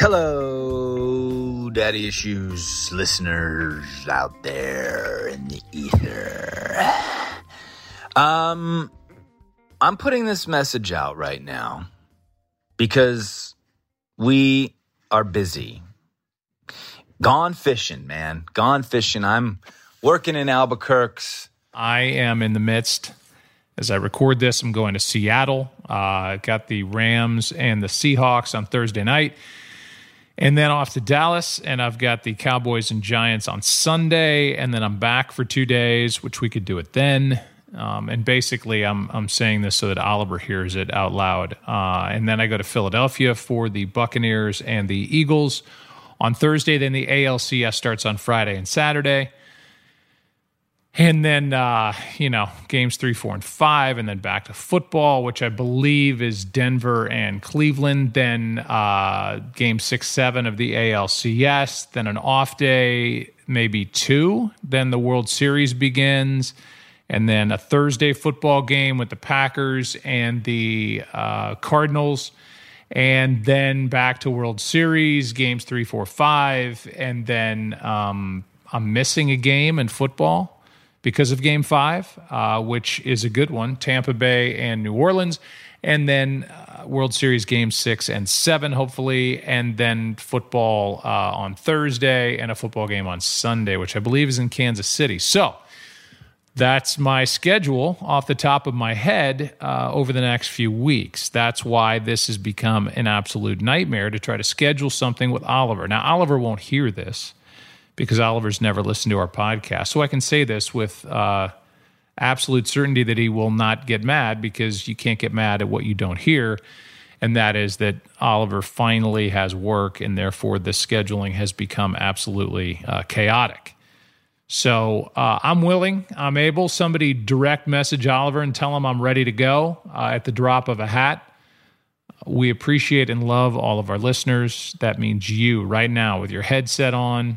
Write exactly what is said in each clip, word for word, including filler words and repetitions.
Hello, Daddy Issues listeners out there in the ether. Um, I'm putting this message out right now because we are busy. Gone fishing, man. Gone fishing. I'm working in Albuquerque. I am in the midst. As I record this, I'm going to Seattle. Uh, got the Rams and the Seahawks on Thursday night. And then off to Dallas, and I've got the Cowboys and Giants on Sunday, and then I'm back for two days, which we could do it then. Um, and basically, I'm I'm saying this so that Oliver hears it out loud. Uh, and then I go to Philadelphia for the Buccaneers and the Eagles on Thursday. Then the A L C S starts on Friday and Saturday. And then, uh, you know, games three, four, and five, and then back to football, which I believe is Denver and Cleveland. Then uh, game six, seven of the A L C S. Then an off day, maybe two. Then the World Series begins. And then a Thursday football game with the Packers and the uh, Cardinals. And then back to World Series, games three, four, five. And then um, I'm missing a game in football because of Game five, uh, which is a good one, Tampa Bay and New Orleans, and then uh, World Series Game six and seven, hopefully, and then football uh, on Thursday and a football game on Sunday, which I believe is in Kansas City. So that's my schedule off the top of my head uh, over the next few weeks. That's why this has become an absolute nightmare to try to schedule something with Oliver. Now, Oliver won't hear this, because Oliver's never listened to our podcast. So I can say this with uh, absolute certainty that he will not get mad, because you can't get mad at what you don't hear, and that is that Oliver finally has work, and therefore the scheduling has become absolutely uh, chaotic. So uh, I'm willing, I'm able. Somebody direct message Oliver and tell him I'm ready to go uh, at the drop of a hat. We appreciate and love all of our listeners. That means you right now with your headset on,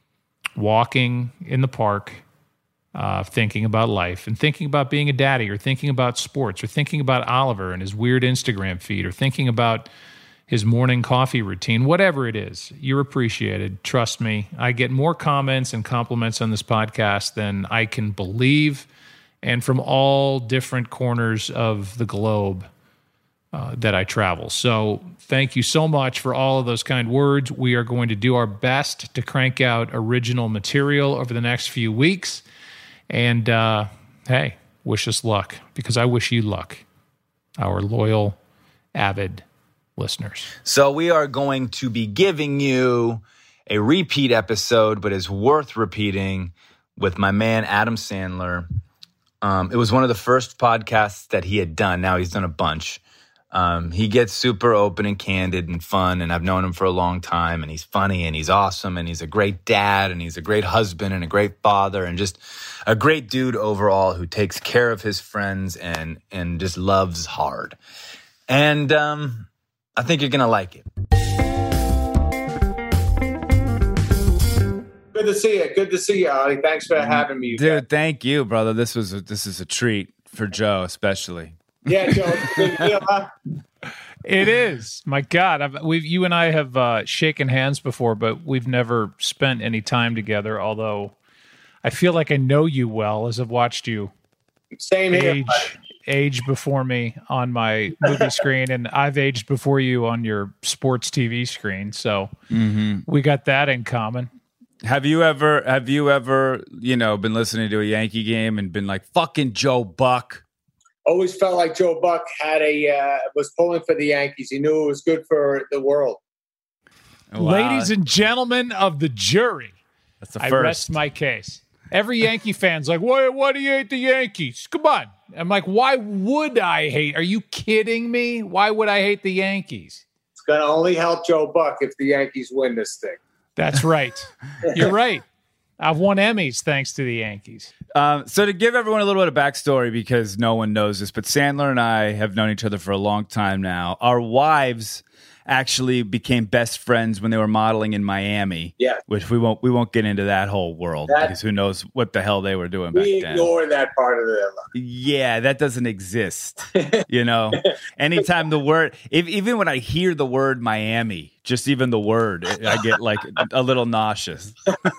walking in the park, uh, thinking about life and thinking about being a daddy, or thinking about sports, or thinking about Oliver and his weird Instagram feed, or thinking about his morning coffee routine, whatever it is, you're appreciated. Trust me, I get more comments and compliments on this podcast than I can believe, and from all different corners of the globe Uh, that I travel. So thank you so much for all of those kind words. We are going to do our best to crank out original material over the next few weeks. And uh, hey, wish us luck, because I wish you luck, our loyal, avid listeners. So we are going to be giving you a repeat episode, but is worth repeating, with my man Adam Sandler. Um, it was one of the first podcasts that he had done. Now he's done a bunch. Um, he gets super open and candid and fun, and I've known him for a long time, and he's funny, and he's awesome, and he's a great dad, and he's a great husband, and a great father, and just a great dude overall who takes care of his friends and and just loves hard. And um, I think you're going to like it. Good to see you. Good to see you, Ollie. Thanks for having me. Dude, thank you, brother. This was a, this is a treat for Joe, especially. Yeah, Joe. It's a big deal, huh? It is. My God, I've, we've you and I have uh, shaken hands before, but we've never spent any time together. Although I feel like I know you well, as I've watched you Same here. age age before me on my movie screen, and I've aged before you on your sports T V screen. So mm-hmm. we got that in common. Have you ever have you ever you know been listening to a Yankee game and been like, fucking Joe Buck? Always felt like Joe Buck had a uh, was pulling for the Yankees. He knew it was good for the world. Wow. Ladies and gentlemen of the jury, that's the I first. rest my case. Every Yankee fan's like, why, why do you hate the Yankees? Come on. I'm like, why would I hate? Are you kidding me? Why would I hate the Yankees? It's going to only help Joe Buck if the Yankees win this thing. That's right. You're right. I've won Emmys thanks to the Yankees. Um, so to give everyone a little bit of backstory, because no one knows this, but Sandler and I have known each other for a long time now. Our wives actually became best friends when they were modeling in Miami. Yeah. Which we won't we won't get into that whole world That- because who knows what the hell they were doing back We then. ignore that part of their life. Yeah, that doesn't exist. You know, anytime the word, if, even when I hear the word Miami, just even the word, I get like a little nauseous.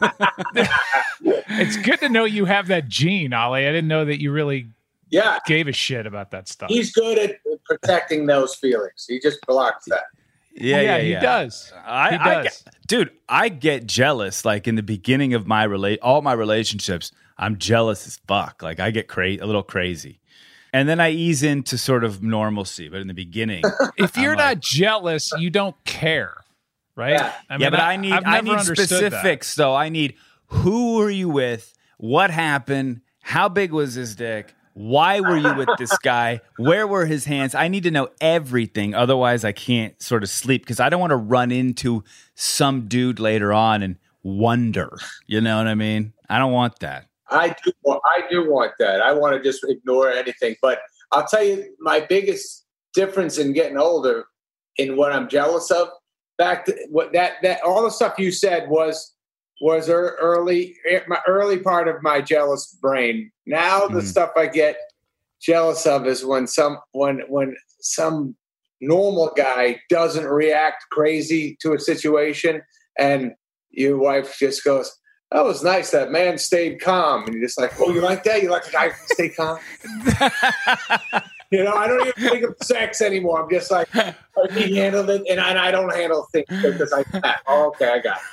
It's good to know you have that gene, Ollie. I didn't know that you really Yeah. gave a shit about that stuff. He's good at protecting those feelings. He just blocks that. Yeah, yeah, he yeah. does. I, he I does. get, dude, I get jealous. Like in the beginning of my relate, all my relationships, I'm jealous as fuck. Like I get cra- a little crazy, and then I ease into sort of normalcy. But in the beginning, If you're I'm not like- jealous, you don't care, right? Yeah. I yeah, but I, need I've I never need understood specifics. Though I need who were you with? What happened? How big was his dick? Why were you with this guy? Where were his hands? I need to know everything. Otherwise, I can't sort of sleep because I don't want to run into some dude later on and wonder. You know what I mean? I don't want that. I do. wa- I do want that. I want to just ignore anything. But I'll tell you, my biggest difference in getting older, in what I'm jealous of, back to what that that all the stuff you said was was ear- early my early part of my jealous brain. Now the Mhm. stuff I get jealous of is when some when when some normal guy doesn't react crazy to a situation, and your wife just goes, "That was nice. That man stayed calm." And you're just like, "Oh, you like that? You like a guy who can stay calm?" You know, I don't even think of sex anymore. I'm just like, oh, he handled it, and I, and I don't handle things because I oh, okay, I got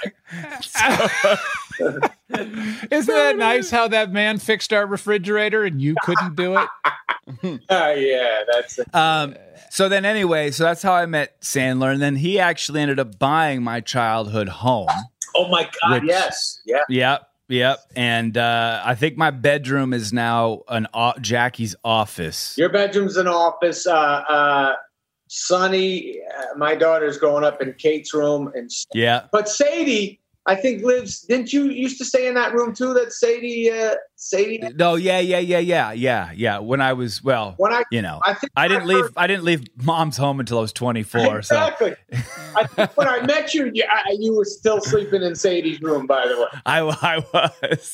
it. Isn't that nice how that man fixed our refrigerator and you couldn't do it? Uh, yeah, that's it. Um, so then anyway, so that's how I met Sandler. And then he actually ended up buying my childhood home. Oh my God, Which- yes, yeah. Yep. Yep. And uh, I think my bedroom is now an o- Jackie's office. Your bedroom's an office. Uh, uh, Sonny, uh, my daughter's growing up in Kate's room, and Yeah. but Sadie, I think lives. Didn't you used to stay in that room too? That Sadie, uh, Sadie. No, yeah, yeah, yeah, yeah, yeah, yeah. When I was, well, When I, you know, I think I didn't when leave. first- I didn't leave mom's home until I was twenty-four. Exactly. I think when I met you, you, I, you were still sleeping in Sadie's room. By the way, So I, I was.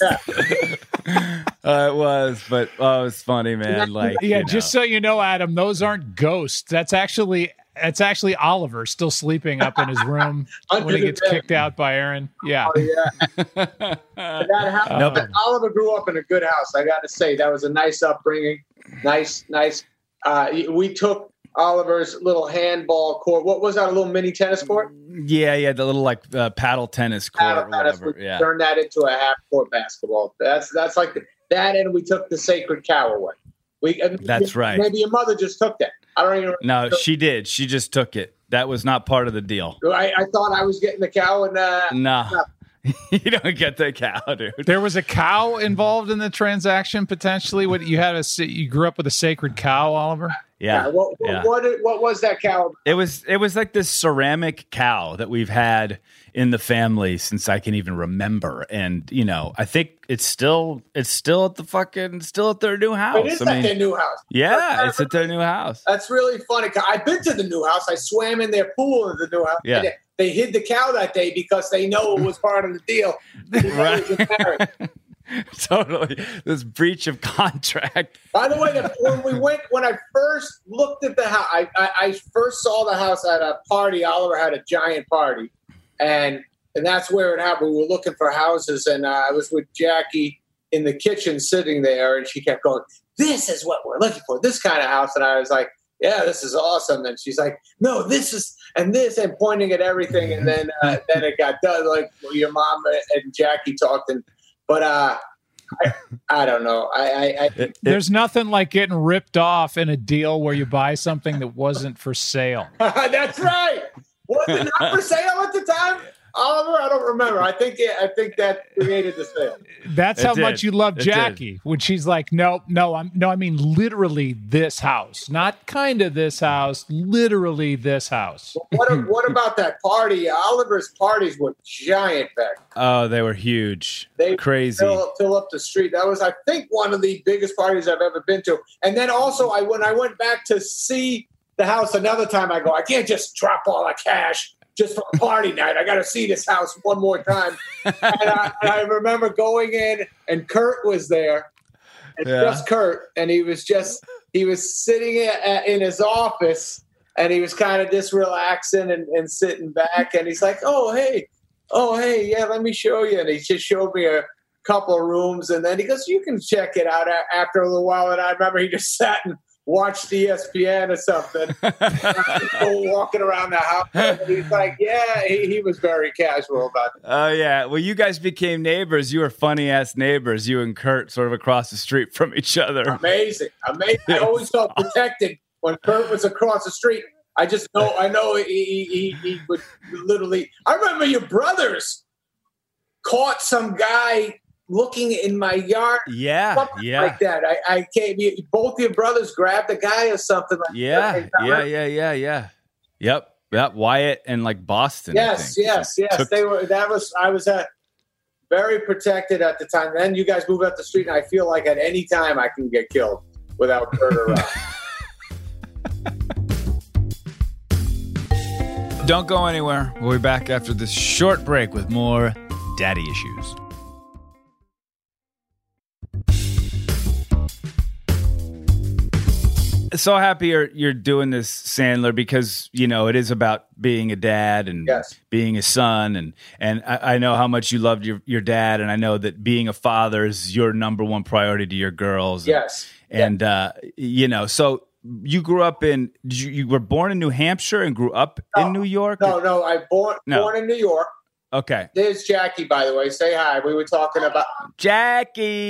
uh, it was, but oh, it was funny, man. Like, Yeah, you just know. so you know, Adam, those aren't ghosts. That's actually that's actually Oliver still sleeping up in his room Under when he the gets bed. kicked out by Aaron. Yeah. Oh, yeah. That house, No, but- Oliver grew up in a good house. I got to say, that was a nice upbringing. Nice, nice. Uh, we took Oliver's little handball court. What was that? A little mini tennis court? yeah, yeah, the little like uh, paddle tennis court, Paddle or tennis. whatever. We Yeah. turned that into a half court basketball. That's that's like the, that, and we took the sacred cow away. We and That's maybe, right. Maybe your mother just took that. I don't even. No, she did. She just took it. That was not part of the deal. I, I thought I was getting the cow, and uh, No, you don't get the cow, dude. There was a cow involved in the transaction potentially. What you had a sa- you grew up with a sacred cow, Oliver? yeah. Yeah, What, what, yeah. what, what was that cow? It was it was like this ceramic cow that we've had in the family since I can even remember, and you know, I think it's still it's still at the fucking still at their new house. It is I at mean, their new house. yeah, it's at their new house. That's really funny. I've been to the new house. I swam in their pool in the new house. Yeah. And they, they hid the cow that day because they know it was part of the deal. Right. He was married. Totally, this breach of contract. By the way, the, when we went, when I first looked at the house, I, I, I first saw the house at a party. Oliver had a giant party, and and that's where it happened. We were looking for houses, and uh, I was with Jackie in the kitchen sitting there, and she kept going, "This is what we're looking for, this kind of house." And I was like, "Yeah, this is awesome." And she's like, "No, this is and this," and pointing at everything. And then uh, then it got done. Like your mom and Jackie talked, and but uh, I, I don't know. I, I, I It- it- There's nothing like getting ripped off in a deal where you buy something that wasn't for sale. that's right. Was it not for sale at the time, Oliver? I don't remember. I think it, I think that created the sale. That's It how did. much you love It Jackie when she's like, "No, no, I'm no, I mean literally this house, not kind of this house, literally this house." What what about that party? Oliver's parties were giant back. oh, they were huge, They crazy. Fill, fill up the street. That was, I think, one of the biggest parties I've ever been to. And then also, I when I went back to see the house another time. I go, I can't just drop all that cash just for a party night. I got to see this house one more time. and, I, and I remember going in, and Kurt was there, and Yeah. just Kurt, and he was just he was sitting in, in his office, and he was kind of just relaxing and, and sitting back, and he's like, "Oh hey, oh hey, yeah, let me show you." And he just showed me a couple of rooms, and then he goes, "You can check it out." After a little while, and I remember he just sat and watched E S P N or something, walking around the house. And he's like, "Yeah," he, he was very casual about it. Oh, yeah. Well, you guys became neighbors. You were funny-ass neighbors, you and Kurt, sort of across the street from each other. Amazing, amazing. I always felt protected when Kurt was across the street. I just know, I know he, he, he would literally. I remember your brothers caught some guy looking in my yard. Yeah, Something yeah. like that. I, I came. Both your brothers grabbed a guy or something like Yeah, that. yeah, yeah, yeah, yeah. Yep, yep. Wyatt and like Boston. I Yes, think. yes, yes. Took- They were. That was. I was at very protected at the time. Then you guys moved up the street, and I feel like at any time I can get killed without Kurt around. Don't go anywhere. We'll be back after this short break with more daddy issues. So happy you're, you're doing this, Sandler, because, you know, it is about being a dad and Yes. being a son. And, and I, I know how much you loved your, your dad. And I know that being a father is your number one priority to your girls. Yes. And, uh, you know, so you grew up in, did you, you were born in New Hampshire and grew up No, in New York? No, no. I born No. born in New York. Okay. There's Jackie, by the way. Say hi. We were talking about Jackie,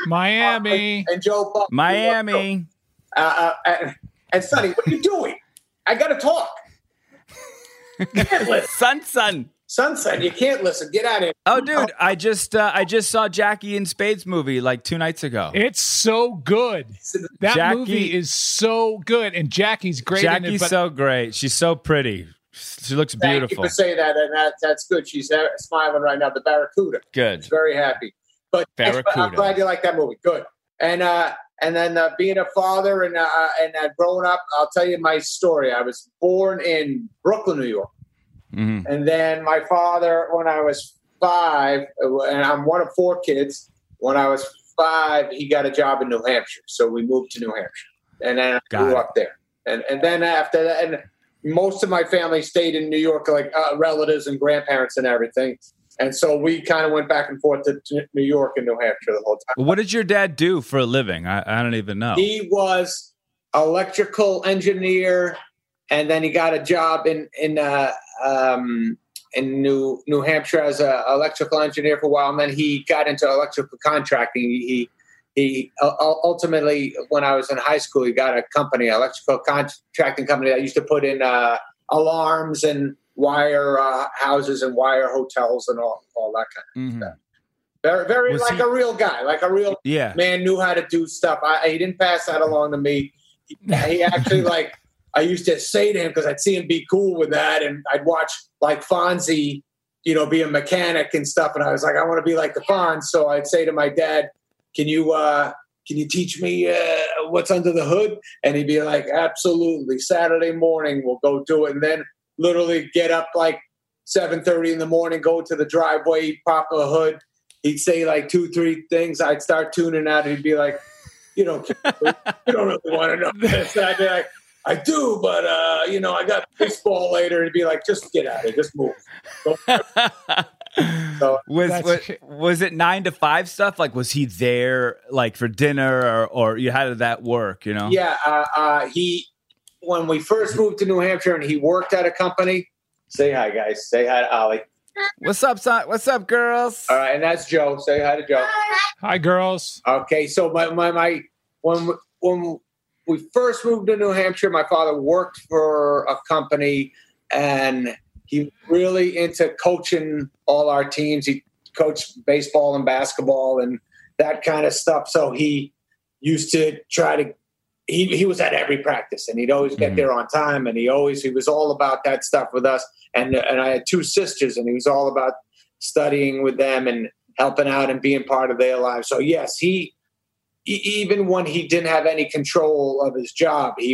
Miami. and Joe Buck. Miami. Uh, uh, and, and Sonny, what are you doing? I got to talk. You can't listen. Son, son. Son, son, you can't listen. Get out of here. Oh, dude, I just uh, I just saw Jackie and Spades movie like two nights ago. It's so good. That Jackie- movie is so good, and Jackie's great in Jackie's it. But so great. She's so pretty. She looks Thank beautiful. you for saying that, and that, that's good. She's uh, smiling right now. The Barracuda. Good. She's very happy. But yes, but I'm Barracuda. glad you like that movie. Good. And uh, and then uh, being a father and uh, and uh, growing up, I'll tell you my story. I was born in Brooklyn, New York, Mhm. and then my father, when I was five, and I'm one of four kids. When I was five, he got a job in New Hampshire, so we moved to New Hampshire, and then I Got grew it. up there. And and then after that, and most of my family stayed in New York, like uh, relatives and grandparents and everything. And so we kind of went back and forth to, to New York and New Hampshire the whole time. What did your dad do for a living? I, I don't even know. He was electrical engineer, and then he got a job in in uh, um, in New New Hampshire as an electrical engineer for a while. And then he got into electrical contracting. He he uh, ultimately, when I was in high school, he got a company, electrical contracting company that used to put in uh, alarms and wire uh, houses and wire hotels and all, all that kind of Mhm. stuff. Very, very Was like he- a real guy, like a real Yeah. man, knew how to do stuff. I, he didn't pass that along to me. He, he actually, like, I used to say to him, because I'd see him be cool with that, and I'd watch, like, Fonzie, you know, be a mechanic and stuff, and I was like, I want to be like the Fonz. So I'd say to my dad, can you uh, can you teach me uh, what's under the hood? And he'd be like, absolutely. Saturday morning, we'll go do it. And then literally get up like seven thirty in the morning, go to the driveway, pop a hood. He'd say like two, three things. I'd start tuning out. He'd be like, you don't, you don't really want to know this. And I'd be like, I do, but, uh, you know, I got baseball later. He'd be like, just get out of it. Just move. So, was That's was, ki- was it nine to five stuff? Like, was he there like for dinner, or or you how did that work? You know? yeah, uh, uh, he, when we first moved to New Hampshire and he worked at a company, say hi, guys. Say hi to Ollie. What's up, son? What's up, girls? All right, and that's Joe. Say hi to Joe. Hi, girls. Okay, so my my, my when when we first moved to New Hampshire, my father worked for a company, and he really into coaching all our teams. He coached baseball and basketball and that kind of stuff. So he used to try to. He he was at every practice, and he'd always get Mhm. there on time, and he always he was all about that stuff with us. And and I had two sisters, and he was all about studying with them and helping out and being part of their lives. So yes, he e- even when he didn't have any control of his job, he would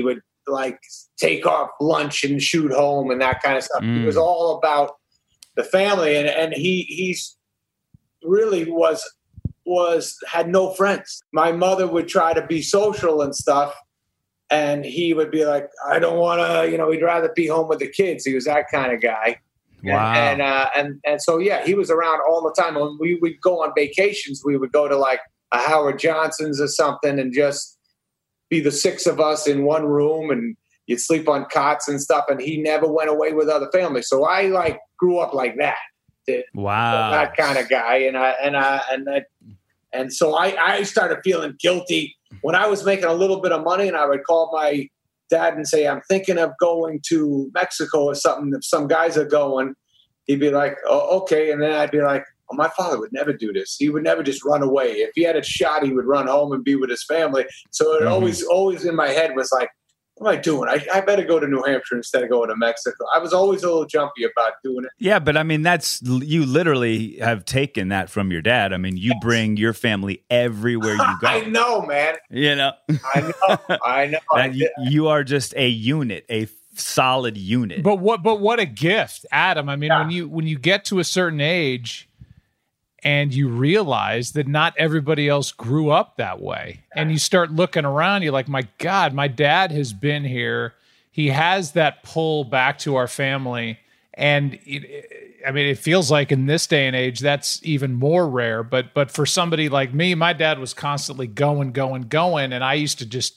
like take off lunch and shoot home and that kind of stuff. Mm. It was all about the family, and and he he's really was was had no friends. My mother would try to be social and stuff, and he would be like, I don't want to, you know, he'd rather be home with the kids. He was that kind of guy. Wow. And and, uh, and and so yeah, he was around all the time. When we would go on vacations, we would go to like a Howard Johnson's or something, and just be the six of us in one room, and you'd sleep on cots and stuff. And he never went away with other families. So I like grew up like that. Wow. That kind of guy. And I and I and I, and so I I started feeling guilty when I was making a little bit of money, and I would call my dad and say, I'm thinking of going to Mexico or something. If some guys are going, he'd be like, oh, okay. And then I'd be like, oh, my father would never do this. He would never just run away. If he had a shot, he would run home and be with his family. So it Mm-hmm. always, always in my head was like, what am I doing? I, I better go to New Hampshire instead of going to Mexico. I was always a little jumpy about doing it. Yeah, but I mean, that's you literally have taken that from your dad. I mean, you Yes. bring your family everywhere you go. I know, man. You know, I know. I know. I And you, you are just a unit, a solid unit. But what but what a gift, Adam. I mean, Yeah. when you when you get to a certain age and you realize that not everybody else grew up that way, and you start looking around, you're like, my God, my dad has been here. He has that pull back to our family. And it, I mean, it feels like in this day and age, that's even more rare. But but for somebody like me, my dad was constantly going, going, going. And I used to just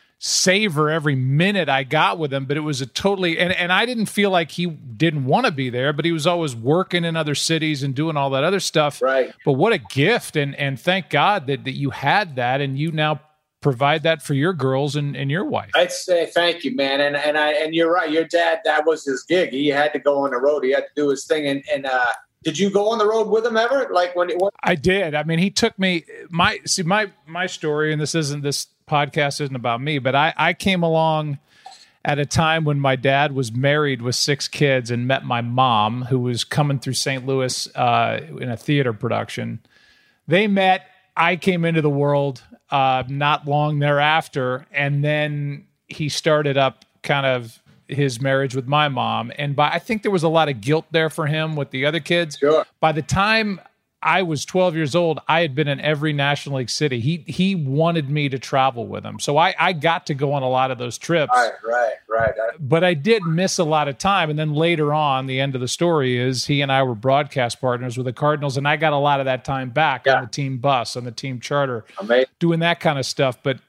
savor every minute I got with him. But it was a totally, and, and I didn't feel like he didn't want to be there, but he was always working in other cities and doing all that other stuff. Right. But what a gift. And and thank God that, that you had that, and you now provide that for your girls and, and your wife. I'd say thank you, man. And and I and you're right. Your dad, that was his gig. He had to go on the road. He had to do his thing. And and uh, did you go on the road with him ever? Like when it was? I did. I mean, he took me. My see my my story, and this isn't this podcast isn't about me, but I I came along at a time when my dad was married with six kids and met my mom, who was coming through Saint Louis uh, in a theater production. They met. I came into the world uh, not long thereafter, and then he started up kind of his marriage with my mom. And by I think there was a lot of guilt there for him with the other kids. Sure. By the time I was twelve years old, I had been in every National League city. He he wanted me to travel with him. So I, I got to go on a lot of those trips. Right, right, right. I, But I did miss a lot of time. And then later on, the end of the story is he and I were broadcast partners with the Cardinals, and I got a lot of that time back Yeah. on the team bus, on the team charter, amazing. doing that kind of stuff. But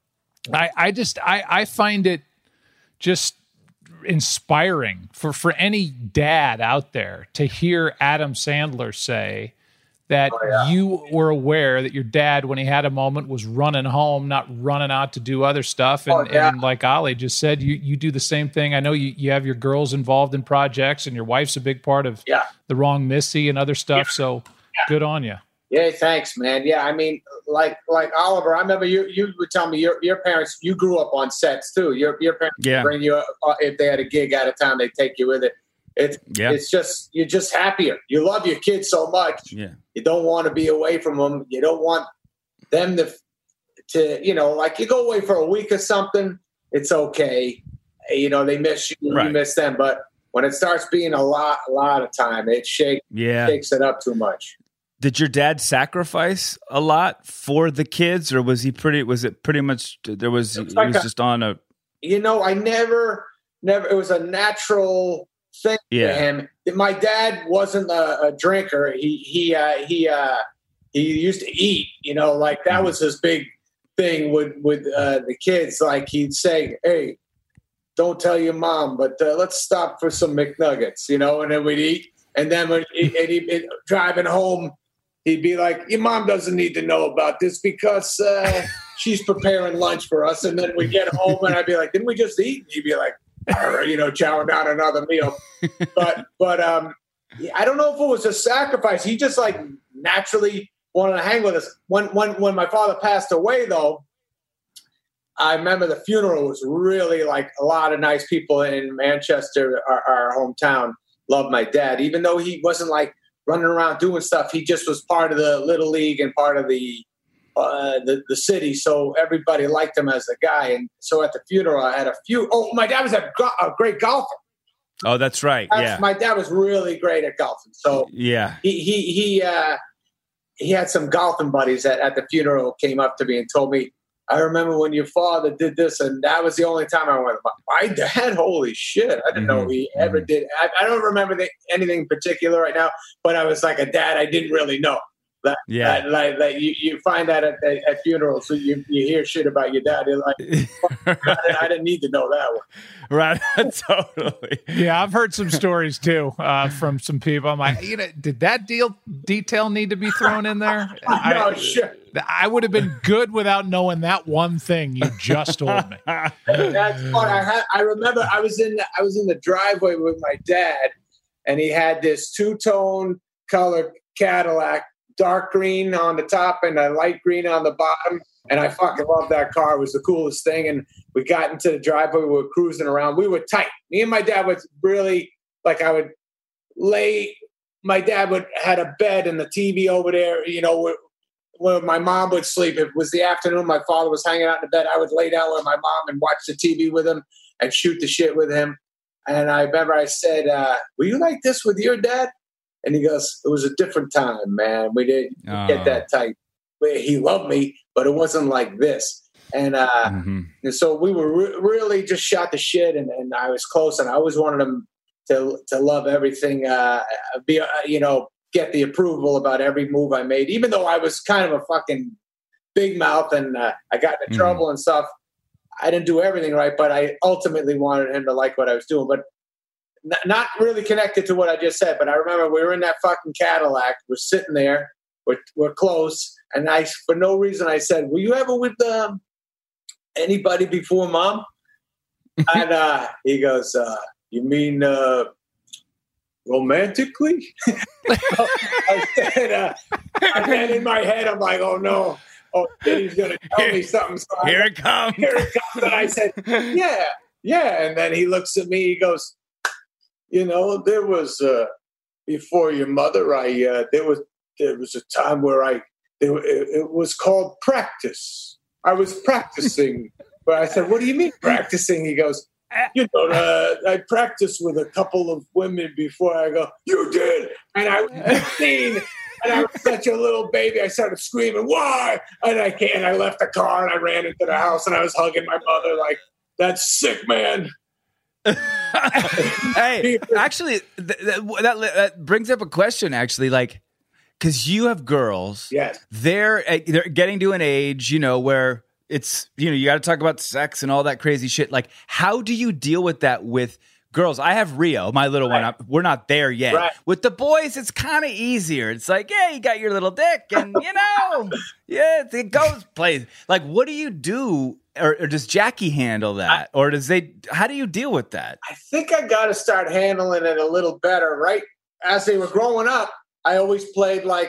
I, I just I, I find it just inspiring for, for any dad out there to hear Adam Sandler say that Oh, yeah. you were aware that your dad, when he had a moment, was running home, not running out to do other stuff. And, Oh, yeah. and like Ali just said, you you do the same thing. I know you, you have your girls involved in projects, and your wife's a big part of Yeah. the Wrong Missy and other stuff. So good on you. Yeah, thanks, man. Yeah, I mean, like like Oliver, I remember you you would tell me your your parents, you grew up on sets too. Your your parents would Yeah. bring you uh, if they had a gig out of town, they'd take you with it. It's Yeah. it's just you're just happier. You love your kids so much. Yeah. You don't want to be away from them. You don't want them to to you know, like you go away for a week or something, it's okay. You know, they miss you, Right. you miss them, but when it starts being a lot a lot of time, it shakes Yeah. shakes it up too much. Did your dad sacrifice a lot for the kids, or was he pretty? Was it pretty much there was? It's He like was a- just on a You know, I never, never, it was a natural thing Yeah. for him. My dad wasn't a, a drinker. He, he, uh, he, uh, he used to eat, you know, like that was his big thing with, with, uh, the kids. Like he'd say, hey, don't tell your mom, but uh, let's stop for some McNuggets, you know, and then we'd eat. And then when he, and he'd be driving home, he'd be like, your mom doesn't need to know about this because uh, she's preparing lunch for us. And then we get home and I'd be like, didn't we just eat? He'd be like, all right, you know, chowing down another meal. But, but um, I don't know if it was a sacrifice. He just like naturally wanted to hang with us. When, when, when my father passed away, though, I remember the funeral was really like a lot of nice people in Manchester, our, our hometown, loved my dad, even though he wasn't like running around doing stuff. He just was part of the Little League and part of the uh, the the city, so everybody liked him as a guy. And so at the funeral, I had a few. Oh, my dad was a, go- a great golfer. Oh, that's right. That's, yeah, my dad was really great at golfing. So yeah, he he he uh, he had some golfing buddies that at the funeral came up to me and told me, I remember when your father did this, and that was the only time I went, my dad, holy shit. I didn't Mm-hmm. know he ever did. I, I don't remember the, anything in particular right now, but I was like a dad I didn't really know. That, Yeah. that, like, that you, you find that at, at, at funerals, so you, you hear shit about your dad. You're like, I, didn't, I didn't need to know that one. right. Totally. Yeah, I've heard some stories too uh, from some people. I'm like, you know, did that deal detail need to be thrown in there? No, I, sure. I would have been good without knowing that one thing you just told me. That's fun. I had. I remember I was in. The, I was in the driveway with my dad, and he had this two-tone color Cadillac, dark green on the top and a light green on the bottom. And I fucking loved that car. It was the coolest thing. And we got into the driveway. We were cruising around. We were tight. Me and my dad was really like I would lay. My dad would had a bed and the T V over there. You know where, where my mom would sleep. If it was the afternoon, my father was hanging out in the bed. I would lay down with my mom and watch the T V with him and shoot the shit with him. And I remember I said, uh, "Were you like this with your dad?" And he goes, "It was a different time, man. We didn't Oh. get that tight. He loved me, but it wasn't like this." And, uh, Mm-hmm. and so we were re- really just shot the shit, and, and I was close, and I always wanted him to to love everything, uh, be uh, you know, get the approval about every move I made, even though I was kind of a fucking big mouth and uh, I got into Mhm. trouble and stuff. I didn't do everything right, but I ultimately wanted him to like what I was doing. But n- not really connected to what I just said. But I remember we were in that fucking Cadillac. We're sitting there. We're, we're close. And I, for no reason, I said, "Were you ever with um, anybody before Mom?" And uh, he goes, uh, "You mean uh, romantically?" I said, uh, and then in my head, I'm like, "Oh no. Oh, then he's going to tell me something." So I- Here it comes. here it comes. And I said, yeah, yeah. And then he looks at me, he goes, "You know, there was, uh, before your mother, I, uh, there was, there was a time where I, there, it, it was called practice. I was practicing." But I said, "What do you mean practicing?" He goes, "You know, uh, I practiced with a couple of women before." I go, "You did?" And I was fifteen. And I was such a little baby. I started screaming, "Why?" And I can't. I left the car and I ran into the house and I was hugging my mother like, "That's sick, man." Hey, actually, th- th- that, that brings up a question. Actually, like, because you have girls, Yes. they're uh, they're getting to an age, you know, where it's you know you got to talk about sex and all that crazy shit. Like, how do you deal with that with girls? I have Rio, my little Right. one. We're not there yet. Right. With the boys, it's kind of easier. It's like, yeah, you got your little dick, and you know, yeah, it goes plays. Like, what do you do? Or, or does Jackie handle that? Or does they, how do you deal with that? I think I got to start handling it a little better, right? As they were growing up, I always played like,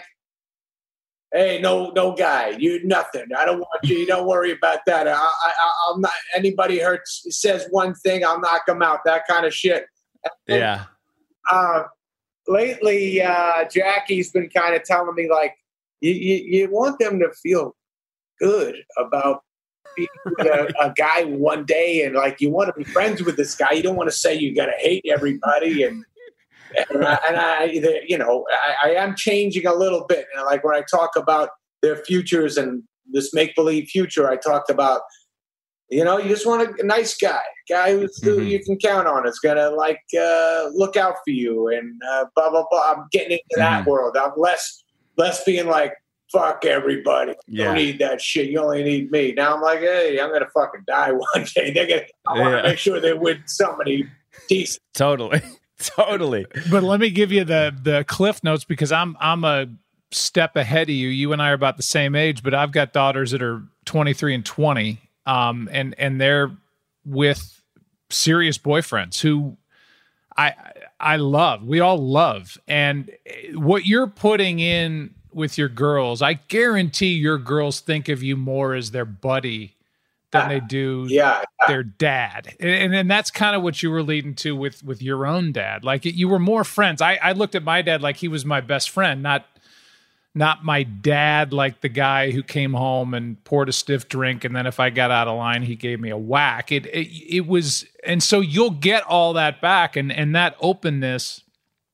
"Hey, no, no guy, you nothing. I don't want you. You don't worry about that. I, I, I'm not. Anybody hurts says one thing, I'll knock them out. That kind of shit." And, Yeah. Uh, lately, uh, Jackie's been kind of telling me like, you, you, you want them to feel good about being with a, a guy one day, and like you want to be friends with this guy. You don't want to say you got to hate everybody, and and I, and I you know, I, I am changing a little bit. And like when I talk about their futures and this make believe future, I talked about, you know, you just want a nice guy, guy who's, who Mhm. you can count on. It's gonna like uh, look out for you and uh, blah blah blah. I'm getting into that Mhm. world. I'm less less being like, "Fuck everybody. You Yeah. don't need that shit. You only need me." Now I'm like, hey, I'm gonna fucking die one day. They're gonna. I want to Yeah. make sure they're with somebody decent. Totally. Totally. But let me give you the the cliff notes because I'm I'm a step ahead of you. You and I are about the same age, but I've got daughters that are twenty-three and twenty, um, and and they're with serious boyfriends who I I love. We all love, and what you're putting in with your girls, I guarantee your girls think of you more as their buddy than they do Yeah, their dad. And and that's kind of what you were leading to with with your own dad. Like you were more friends. I, I looked at my dad like he was my best friend, not not my dad, like the guy who came home and poured a stiff drink, and then if I got out of line, he gave me a whack. It it, it was, and so you'll get all that back, and and that openness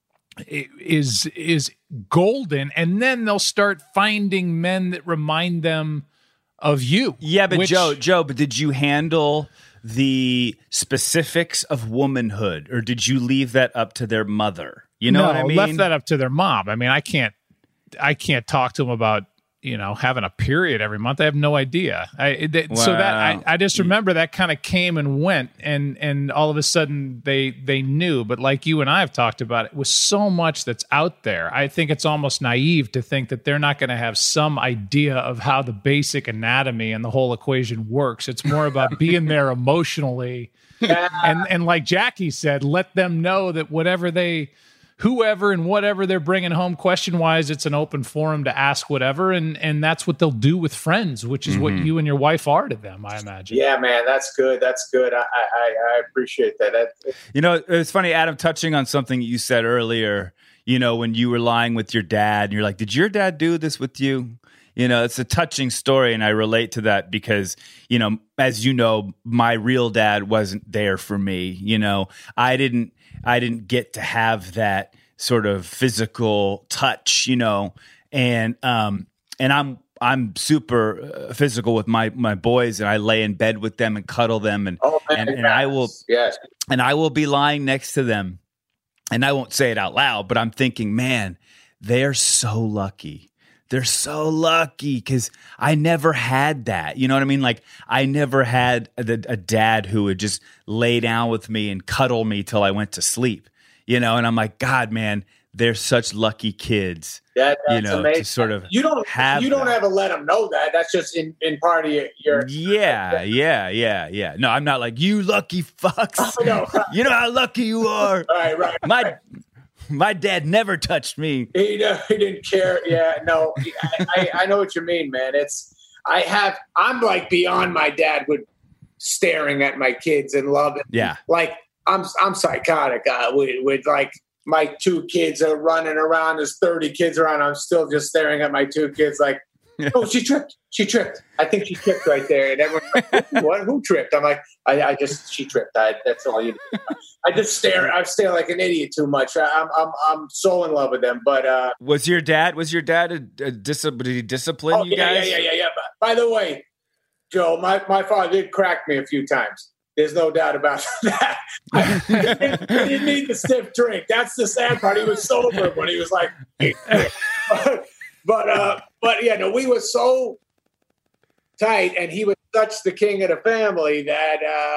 is is golden. And then they'll start finding men that remind them of you. Yeah, but which, Joe, Joe, but did you handle the specifics of womanhood, or did you leave that up to their mother? You know no, what I mean? left that up to their mom. I mean, I can't. I can't talk to them about, you know, having a period every month. I have no idea. I they, wow. So that I, I just remember that kind of came and went, and and all of a sudden they they knew. But like you and I have talked about, it with so much that's out there, I think it's almost naive to think that they're not going to have some idea of how the basic anatomy and the whole equation works. It's more about being there emotionally, and and like Jackie said, let them know that whatever they. Whoever and whatever they're bringing home, question-wise, it's an open forum to ask whatever, and and that's what they'll do with friends, which is mm-hmm. what you and your wife are to them, I imagine. Yeah, man, that's good. That's good. I I, I appreciate that. that. You know, it's funny, Adam, touching on something you said earlier, you know, when you were lying with your dad, and you're like, did your dad do this with you? You know, it's a touching story, and I relate to that because, you know, as you know, my real dad wasn't there for me. You know, I didn't I didn't get to have that sort of physical touch, you know, and um and I'm I'm super physical with my my boys, and I lay in bed with them and cuddle them, and oh, man, and, and yes. I will yes. and I will be lying next to them, and I won't say it out loud, but I'm thinking, man, they're so lucky. They're so lucky because I never had that. You know what I mean? Like, I never had a, a dad who would just lay down with me and cuddle me till I went to sleep, you know? And I'm like, God, man, they're such lucky kids, that, that's you know, amazing. to sort of you don't have You don't that. ever let them know that. That's just in, in part of your... your yeah, yeah, yeah, yeah. No, I'm not like, you lucky fucks. Oh, no. You know how lucky you are. Right, right. My... right. My dad never touched me. He, uh, he didn't care. Yeah, no, I, I, I know what you mean, man. It's I have I'm like beyond my dad with staring at my kids and loving. Yeah, like I'm I'm psychotic uh, with with like my two kids are running around. There's thirty kids around. I'm still just staring at my two kids like, oh, she tripped. She tripped. I think she tripped right there. And everyone's like, what? Who tripped? I'm like, I, I just, she tripped. I, that's all you do. I just stare. I stare like an idiot too much. I, I'm, I'm, I'm so in love with them. But uh, was your dad? Was your dad a, a dis- did he discipline oh, you yeah, guys? Yeah, yeah, yeah, yeah. By, by the way, Joe, my, my father did crack me a few times. There's no doubt about that. I didn't, I didn't need the stiff drink. That's the sad part. He was sober when he was like, but uh, but yeah, no, we were so tight, and he was such the king of the family that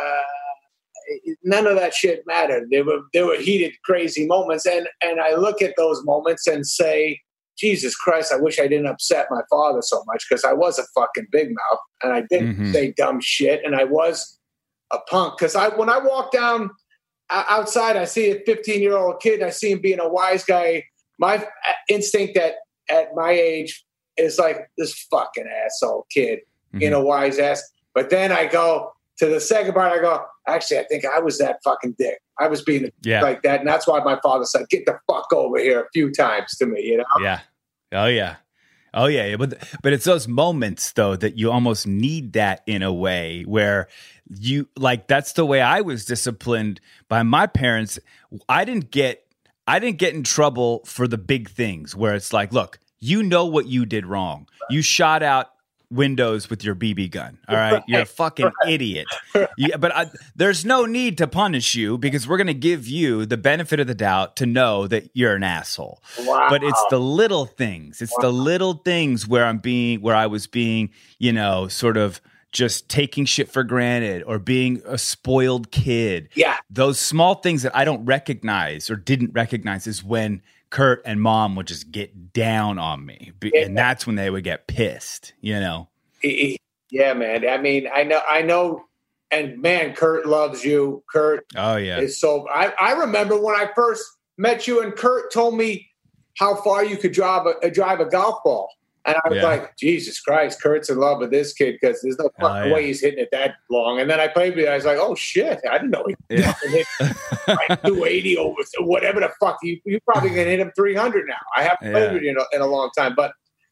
uh, none of that shit mattered. There were there were heated, crazy moments, and and I look at those moments and say, Jesus Christ, I wish I didn't upset my father so much because I was a fucking big mouth, and I didn't mm-hmm. say dumb shit, and I was a punk. Because I when I walk down outside, I see a fifteen-year-old kid, I see him being a wise guy. My instinct at at my age is like, this fucking asshole kid, mm-hmm. you know, wise ass. But then I go to the second part, I go, actually, I think I was that fucking dick. I was being yeah. like that. And that's why my father said, get the fuck over here a few times to me, you know? Yeah. Oh, yeah. Oh, yeah. yeah. But, but it's those moments, though, that you almost need that in a way where you, like, that's the way I was disciplined by my parents. I didn't get, I didn't get in trouble for the big things where it's like, look, you know what you did wrong. You shot out windows with your B B gun. All right. You're a fucking idiot. Yeah, but I, there's no need to punish you because we're going to give you the benefit of the doubt to know that you're an asshole. Wow. But it's the little things. It's wow. the little things where I'm being, where I was being, you know, sort of just taking shit for granted or being a spoiled kid. Yeah. Those small things that I don't recognize or didn't recognize is when Kurt and Mom would just get down on me. Yeah. And that's when they would get pissed, you know? Yeah, man. I mean, I know, I know. And man, Kurt loves you. Kurt. Oh yeah. Is so I, I remember when I first met you and Kurt told me how far you could drive a, drive a golf ball. And I was yeah. like, Jesus Christ, Kurt's in love with this kid because there's no fucking oh, yeah. way he's hitting it that long. And then I played with it. I was like, oh, shit. I didn't know he yeah. hit like two eighty or whatever the fuck. You, you probably can hit him three hundred now. I haven't played yeah. with you in a, in a long time. But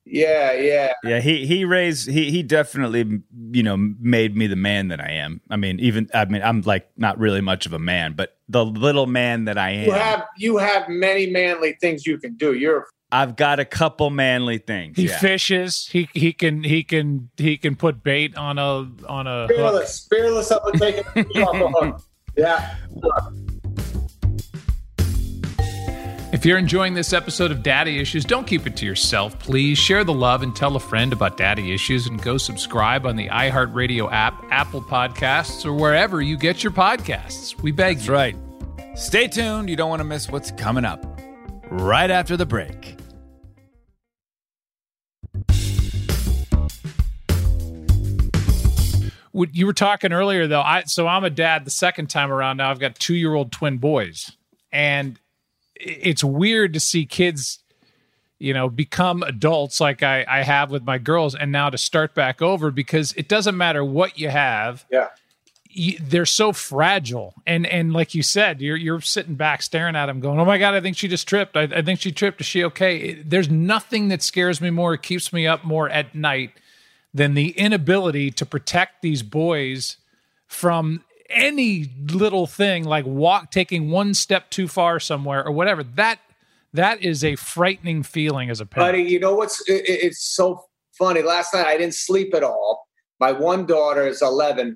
Yeah, yeah. Yeah, he he raised he he definitely, you know, made me the man that I am. I mean, even I mean, I'm like not really much of a man, but the little man that I am. You have you have many manly things you can do. You're I've got a couple manly things. He yeah. fishes. He he can he can he can put bait on a on a hook. fearless, fearless up and taking a fish off a hook. Yeah. If you're enjoying this episode of Daddy Issues, don't keep it to yourself. Please share the love and tell a friend about Daddy Issues, and go subscribe on the iHeartRadio app, Apple Podcasts, or wherever you get your podcasts. We beg That's you. right. Stay tuned. You don't want to miss what's coming up right after the break. What you were talking earlier, though, I so I'm a dad the second time around now. I've got two-year-old twin boys, and it's weird to see kids, you know, become adults like I, I have with my girls, and now to start back over, because it doesn't matter what you have. Yeah. You, they're so fragile. And and like you said, you're you're sitting back staring at them going, oh, my God, I think she just tripped. I, I think she tripped. Is she okay? It, there's nothing that scares me more, keeps me up more at night than the inability to protect these boys from any little thing, like walk taking one step too far somewhere or whatever. That that is a frightening feeling as a parent. Buddy, you know what's it, it's so funny. Last night I didn't sleep at all. My one daughter is eleven,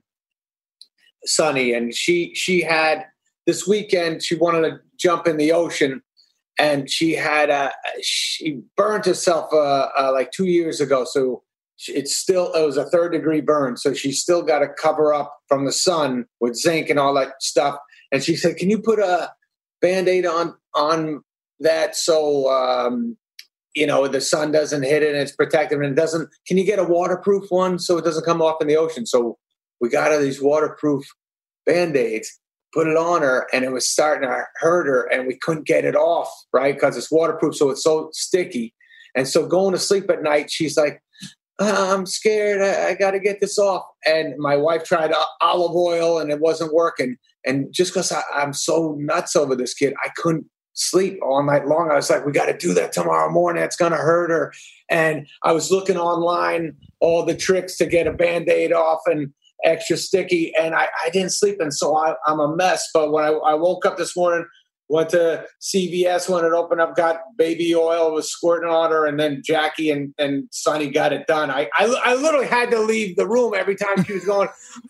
Sunny, and she she had this weekend. She wanted to jump in the ocean, and she had a she burned herself uh, uh, like two years ago. So it's still it was a third degree burn. So she's still got to cover up from the sun with zinc and all that stuff. And she said, "Can you put a Band-Aid on on that so um, you know the sun doesn't hit it and it's protective and it doesn't? Can you get a waterproof one so it doesn't come off in the ocean?" So we got her these waterproof Band-Aids, put it on her, and it was starting to hurt her, and we couldn't get it off, right? Because it's waterproof, so it's so sticky. And so going to sleep at night, she's like, I'm scared. I, I got to get this off. And my wife tried olive oil, and it wasn't working. And just because I'm so nuts over this kid, I couldn't sleep all night long. I was like, we got to do that tomorrow morning. It's going to hurt her. And I was looking online, all the tricks to get a Band-Aid off and extra sticky, and I, I didn't sleep, and so I, I'm a mess. But when I, I woke up this morning, went to C V S when it opened up, got baby oil, was squirting on her, and then Jackie and, and Sonny got it done. I, I I literally had to leave the room every time she was going.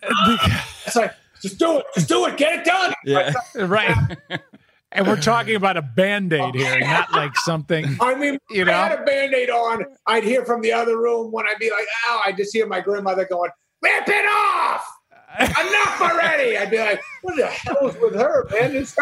It's like, just do it, just do it, get it done. Yeah. Right. And we're talking about a Band-Aid here, not like something. I mean, you I know, had a Band-Aid on. I'd hear from the other room when I'd be like, ow, I just hear my grandmother going, rip it off! Enough already! I'd be like, what the hell is with her, man? It's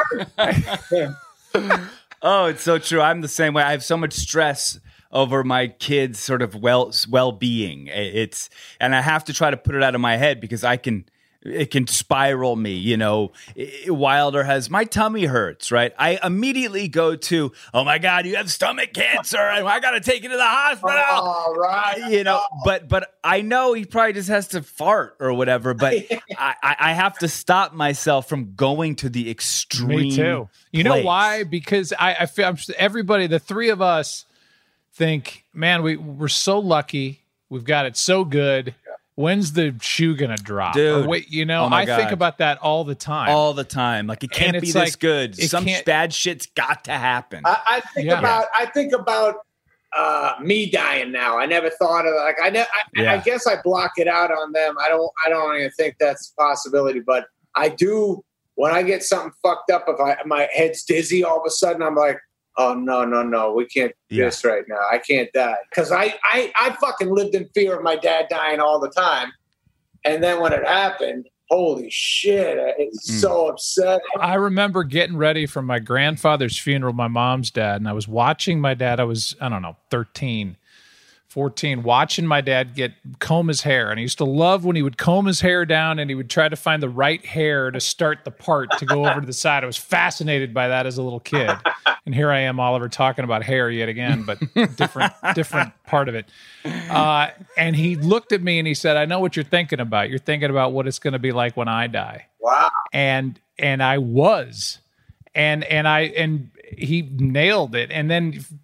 her. Oh, it's so true. I'm the same way. I have so much stress over my kids' sort of well well being. It's and I have to try to put it out of my head because I can. It can spiral me, you know. Wilder has, my tummy hurts, right? I immediately go to, oh my God, you have stomach cancer, and I got to take you to the hospital. All right. You know, but but I know he probably just has to fart or whatever, but I, I have to stop myself from going to the extreme. Me too. You know place. why? Because I, I feel I'm, everybody, the three of us think, man, we, we're so lucky. We've got it so good. When's the shoe gonna drop? Dude. Or wait, you know, Oh my I think God. about that all the time. All the time. Like, it can't And be it's this like, good. it Some can't- bad shit's got to happen. I, I think Yeah. about I think about uh, me dying now. I never thought of like I, ne- I, Yeah. I guess I block it out on them. I don't I don't even think that's a possibility. But I do when I get something fucked up. If I my head's dizzy, all of a sudden I'm like, oh no no no, we can't do Yeah. this right now. I can't die because I, I I fucking lived in fear of my dad dying all the time. And then when it happened, holy shit, it's Mm. so upsetting. I remember getting ready for my grandfather's funeral, my mom's dad, and I was watching my dad. I was, I don't know, thirteen, fourteen, watching my dad get comb his hair. And I used to love when he would comb his hair down and he would try to find the right hair to start the part to go over to the side. I was fascinated by that as a little kid. And here I am, Oliver, talking about hair yet again, but different, different part of it. Uh, and he looked at me and he said, I know what you're thinking about. You're thinking about what it's going to be like when I die. Wow. And, and I was, and, and I, and he nailed it. And then cut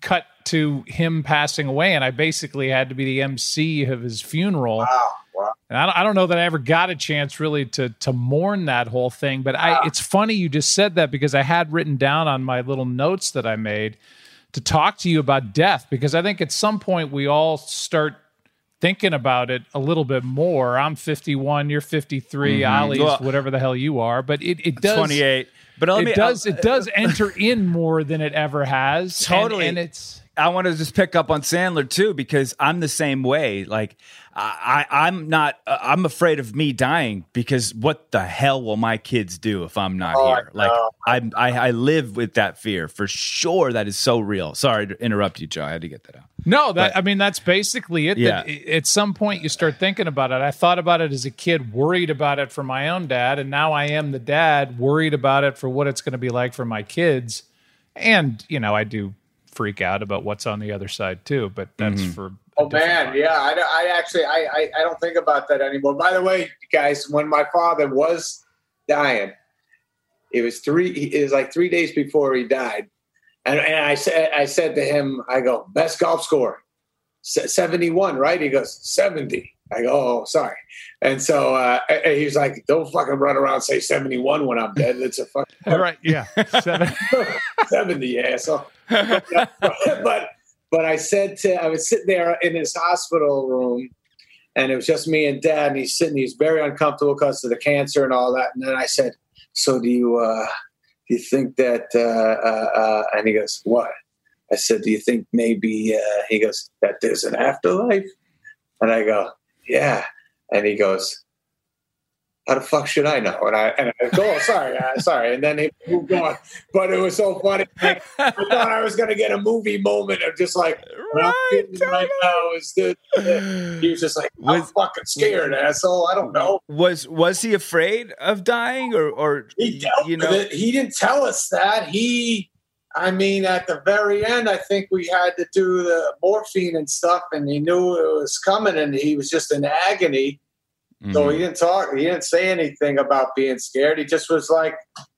to him passing away, and I basically had to be the M C of his funeral. Wow. Wow. And I don't, I don't know that I ever got a chance really to to mourn that whole thing, but I, it's funny you just said that because I had written down on my little notes that I made to talk to you about death, because I think at some point we all start thinking about it a little bit more. I'm fifty-one, you're fifty-three, Mm-hmm. Ollie's Well, whatever the hell you are, but it, it does twenty-eight. But let it me, does I'll- it does enter in more than it ever has. Totally. and, and it's I want to just pick up on Sandler too, because I'm the same way. Like I, I I'm not. Uh, I'm afraid of me dying because what the hell will my kids do if I'm not Oh, here? I Like know. I, I I live with that fear for sure. That is so real. Sorry to interrupt you, Joe. I had to get that out. No, that I mean that's basically it. Yeah. That i- at some point you start thinking about it. I thought about it as a kid, worried about it for my own dad, and now I am the dad, worried about it for what it's going to be like for my kids. And you know, I do freak out about what's on the other side too. But that's Mm-hmm. for a Oh different man, time. yeah. I, I actually I, I I don't think about that anymore. By the way, guys, when my father was dying, it was three. It was like three days before he died, and and I said I said to him, I go, best golf score, seventy-one, right? He goes seventy. I go, oh, sorry. And so uh, and he was like, don't fucking run around and say seventy-one when I'm dead. It's a fucking All right, yeah. Seven. seventy, asshole. but but I said to I was sitting there in his hospital room, and it was just me and Dad, and he's sitting, he's very uncomfortable because of the cancer and all that. And then I said, so do you uh, do you think that? Uh, uh, uh, and he goes, what? I said, do you think maybe? Uh, he goes, that there's an afterlife? And I go, yeah. And he goes, how the fuck should I know? And I, and I go, oh, sorry, uh, sorry. And then he moved on. But it was so funny. Like, I thought I was going to get a movie moment of just like, Right, right, right now is the, he was just like, I'm Was- fucking scared, asshole. I don't know. Was was he afraid of dying, or or He dealt you with know? it. He didn't tell us that. He, I mean, at the very end, I think we had to do the morphine and stuff, and he knew it was coming, and he was just in agony. So Mhm. he didn't talk. He didn't say anything about being scared. He just was like,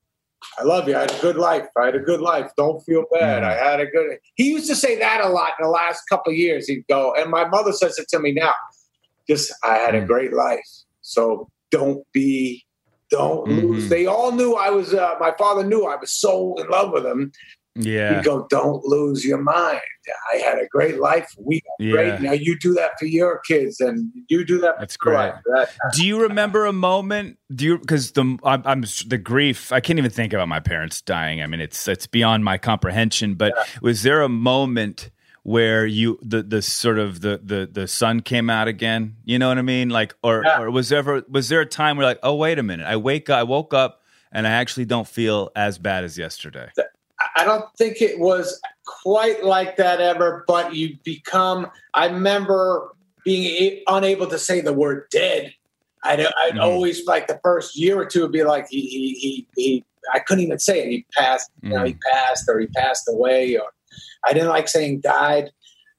I love you. I had a good life. I had a good life. Don't feel bad. I had a good. He used to say that a lot in the last couple of years. He'd go, and my mother says it to me now. Just, I had a Mm. great life. So don't be, don't lose. Mhm. They all knew I was, uh, my father knew I was so in love with him. Yeah. He'd go, don't lose your mind. I had a great life. We got Yeah. great. Now you do that for your kids, and you do that for That's your great. life. That, Do you remember a moment? Do you because the I'm, I'm the grief? I can't even think about my parents dying. I mean, it's it's beyond my comprehension. But was there a moment where you the the sort of the the the sun came out again? You know what I mean? Like, or Yeah. or was there ever was there a time where like, oh wait a minute, I wake I woke up and I actually don't feel as bad as yesterday. I don't think it was quite like that ever, but you become. I remember being a- unable to say the word dead. I'd, I'd Mhm. always, like the first year or two, be like, he, he, he, he I couldn't even say it. He passed, you know, he passed or he passed away, or I didn't like saying died.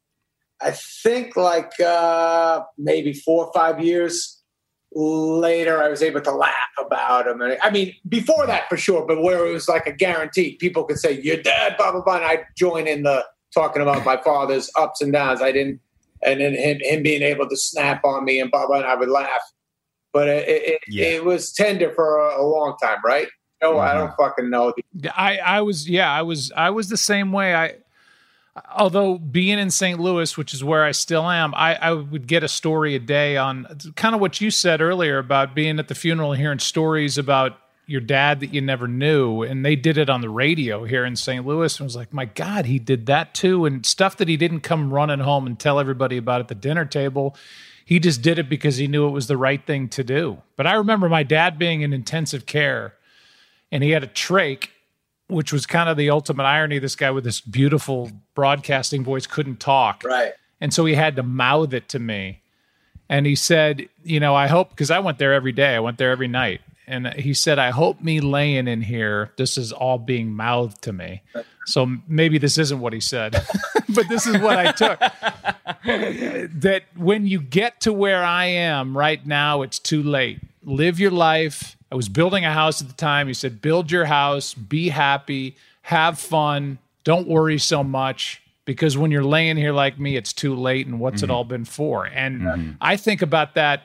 I think like uh, maybe four or five years later, I was able to laugh about him. And I mean, before that for sure, but where it was like a guarantee, people could say, "You're dead," blah blah blah. And I'd join in the talking about my father's ups and downs. I didn't, and then him, him being able to snap on me and blah blah, and I would laugh. But it it, Yeah. it was tender for a, a long time, right? No, I don't fucking know. I, I was, yeah, I was, I was the same way. I, although being in Saint Louis, which is where I still am, I, I would get a story a day on kind of what you said earlier about being at the funeral and hearing stories about your dad that you never knew. And they did it on the radio here in Saint Louis. And I was like, my God, he did that too. And stuff that he didn't come running home and tell everybody about at the dinner table. He just did it because he knew it was the right thing to do. But I remember my dad being in intensive care, and he had a trach, which was kind of the ultimate irony. This guy with this beautiful broadcasting voice couldn't talk. Right. And so he had to mouth it to me. And he said, you know, I hope, because I went there every day. I went there every night. And he said, I hope me laying in here, this is all being mouthed to me. So maybe this isn't what he said, but this is what I took. That when you get to where I am right now, it's too late. Live your life. I was building a house at the time. He said, build your house, be happy, have fun, don't worry so much. because when you're laying here like me, it's too late, and what's mm-hmm. it all been for? And mm-hmm. I think about that.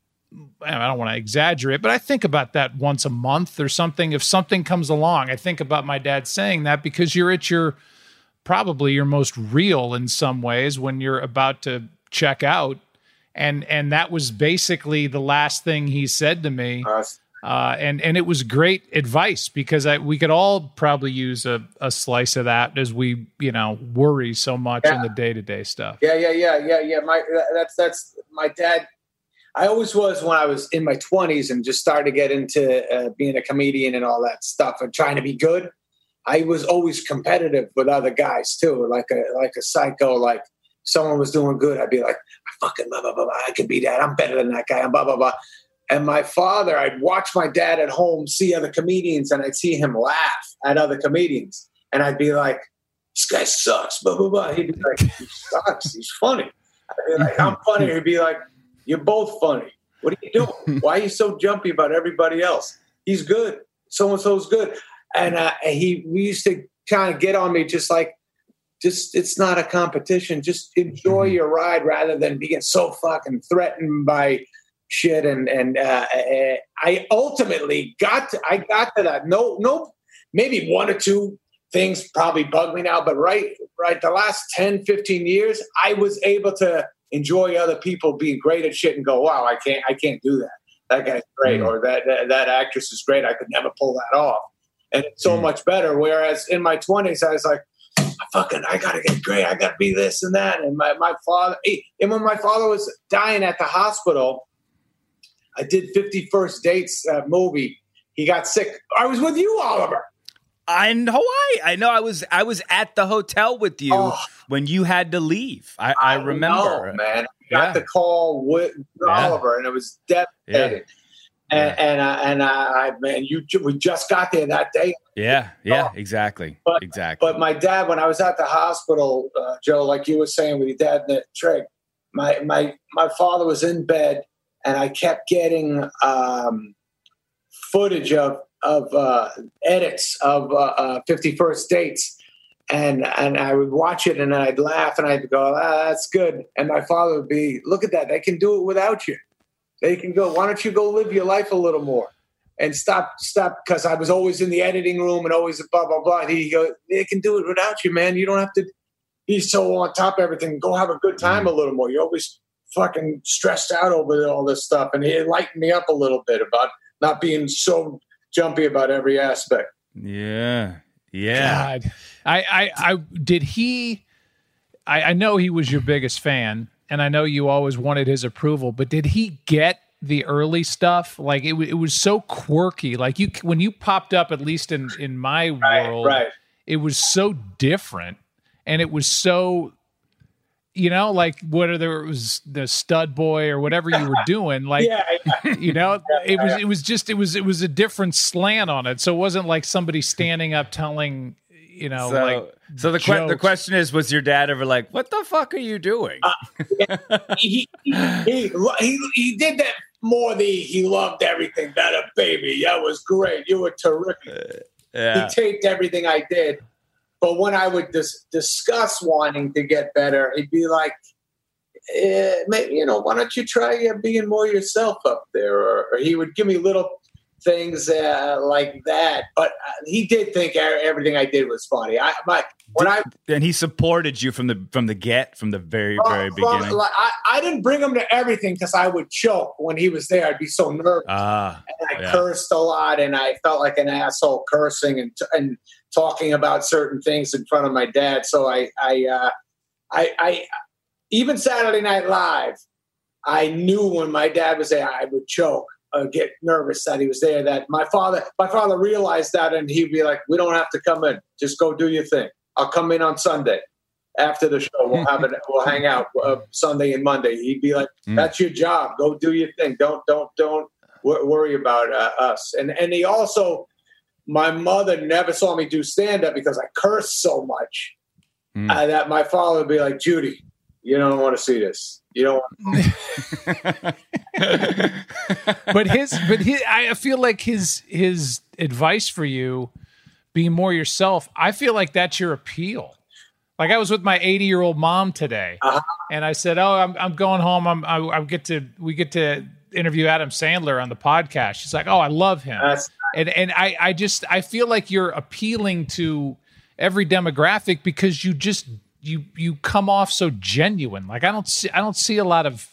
I don't want to exaggerate, but I think about that once a month or something. If something comes along, I think about my dad saying that, because you're at your, probably your most real in some ways when you're about to check out. And, and that was basically the last thing he said to me. Uh, and, and it was great advice, because I, we could all probably use a, a slice of that as we, you know, worry so much yeah. in the day-to-day stuff. Yeah, yeah, yeah, yeah, yeah. My, that's, that's my dad. I always was, when I was in my twenties and just started to get into uh, being a comedian and all that stuff and trying to be good. I was always competitive with other guys too, like a like a psycho. Like someone was doing good, I'd be like, I fucking blah, blah, blah, blah. I could be that. I'm better than that guy. I'm blah, blah, blah. And my father, I'd watch my dad at home see other comedians, and I'd see him laugh at other comedians. And I'd be like, this guy sucks, blah, blah, blah. He'd be like, he sucks. He's funny. I'd be like, I'm funny. He'd be like, you're both funny. What are you doing? Why are you so jumpy about everybody else? He's good. So-and-so's good. And uh, he we used to kind of get on me, just like, just it's not a competition. Just enjoy your ride rather than being so fucking threatened by shit. And and uh, I ultimately got to, I got to that. No, no, maybe one or two things probably bug me now, but right, right, the last ten, fifteen years, I was able to enjoy other people being great at shit and go, wow, I can't, I can't do that. That guy's great, mm. or that, that that actress is great. I could never pull that off, and it's so mm. much better. Whereas in my twenties, I was like, fucking, I gotta get great. I gotta be this and that. And my my father, and when my father was dying at the hospital, I did fifty First Dates uh, movie. He got sick. I was with you, Oliver. In Hawaii. I know I was I was at the hotel with you oh, when you had to leave. I, I, I remember. Know, man. I got yeah. the call with yeah. Oliver, and it was devastating. Yeah. And yeah. and, I, and I, I, man, you we just got there that day. Yeah, yeah, oh. exactly. But, exactly. But my dad, when I was at the hospital, uh, Joe, like you were saying with your dad and the trick, my my my father was in bed, and I kept getting um, footage of of uh, edits of uh, uh, fifty First Dates. And and I would watch it, and then I'd laugh, and I'd go, ah, that's good. And my father would be, look at that. They can do it without you. They can go, why don't you go live your life a little more? And stop, stop, because I was always in the editing room and always blah, blah, blah. And he'd go, they can do it without you, man. You don't have to be so on top of everything. Go have a good time a little more. You're always fucking stressed out over all this stuff. And he lightened me up a little bit about not being so jumpy about every aspect. Yeah. Yeah. God. I, I, I did he, I, I know he was your biggest fan, and I know you always wanted his approval, but did he get the early stuff? Like it, it was so quirky. Like you, when you popped up, at least in, in my right, world, right. it was so different, and it was so, you know, like whether it was the stud boy or whatever you were doing, like, yeah, yeah. you know, it was, it was just, it was, it was a different slant on it. So it wasn't like somebody standing up telling, you know, so, like, so the que- the question is, was your dad ever like, what the fuck are you doing? Uh, he, he, he, he, he did that more than he loved everything. That a baby. That was great. You were terrific. Uh, yeah. He taped everything I did. But when I would dis- discuss wanting to get better, he'd be like, eh, maybe, you know, why don't you try uh, being more yourself up there? Or, or he would give me little things uh, like that. But uh, he did think everything I did was funny. I, my, when did, I and he supported you from the from the get, from the very, uh, very from, beginning. Like, I, I didn't bring him to everything because I would choke when he was there. I'd be so nervous. Ah, and I yeah. cursed a lot, and I felt like an asshole cursing and and talking about certain things in front of my dad. So I, I, uh, I, I, even Saturday Night Live, I knew when my dad was there, I would choke, uh, get nervous that he was there. That my father, my father realized that, and he'd be like, "We don't have to come in. Just go do your thing. I'll come in on Sunday after the show. We'll have it. We'll hang out uh, Sunday and Monday." He'd be like, "That's your job. Go do your thing. Don't, don't, don't w- worry about uh, us." And and he also. My mother never saw me do stand-up because I cursed so much mm. uh, that my father would be like, "Judy, you don't want to see this. You don't want to." But his, but his, I feel like his his advice for you, being more yourself, I feel like that's your appeal. Like I was with my eighty year old mom today, Uh-huh. and I said, "Oh, I'm I'm going home. I'm I, I get to we get to interview Adam Sandler on the podcast." She's like, "Oh, I love him," That's and and I I just I feel like you're appealing to every demographic because you just you you come off so genuine. Like I don't see I don't see a lot of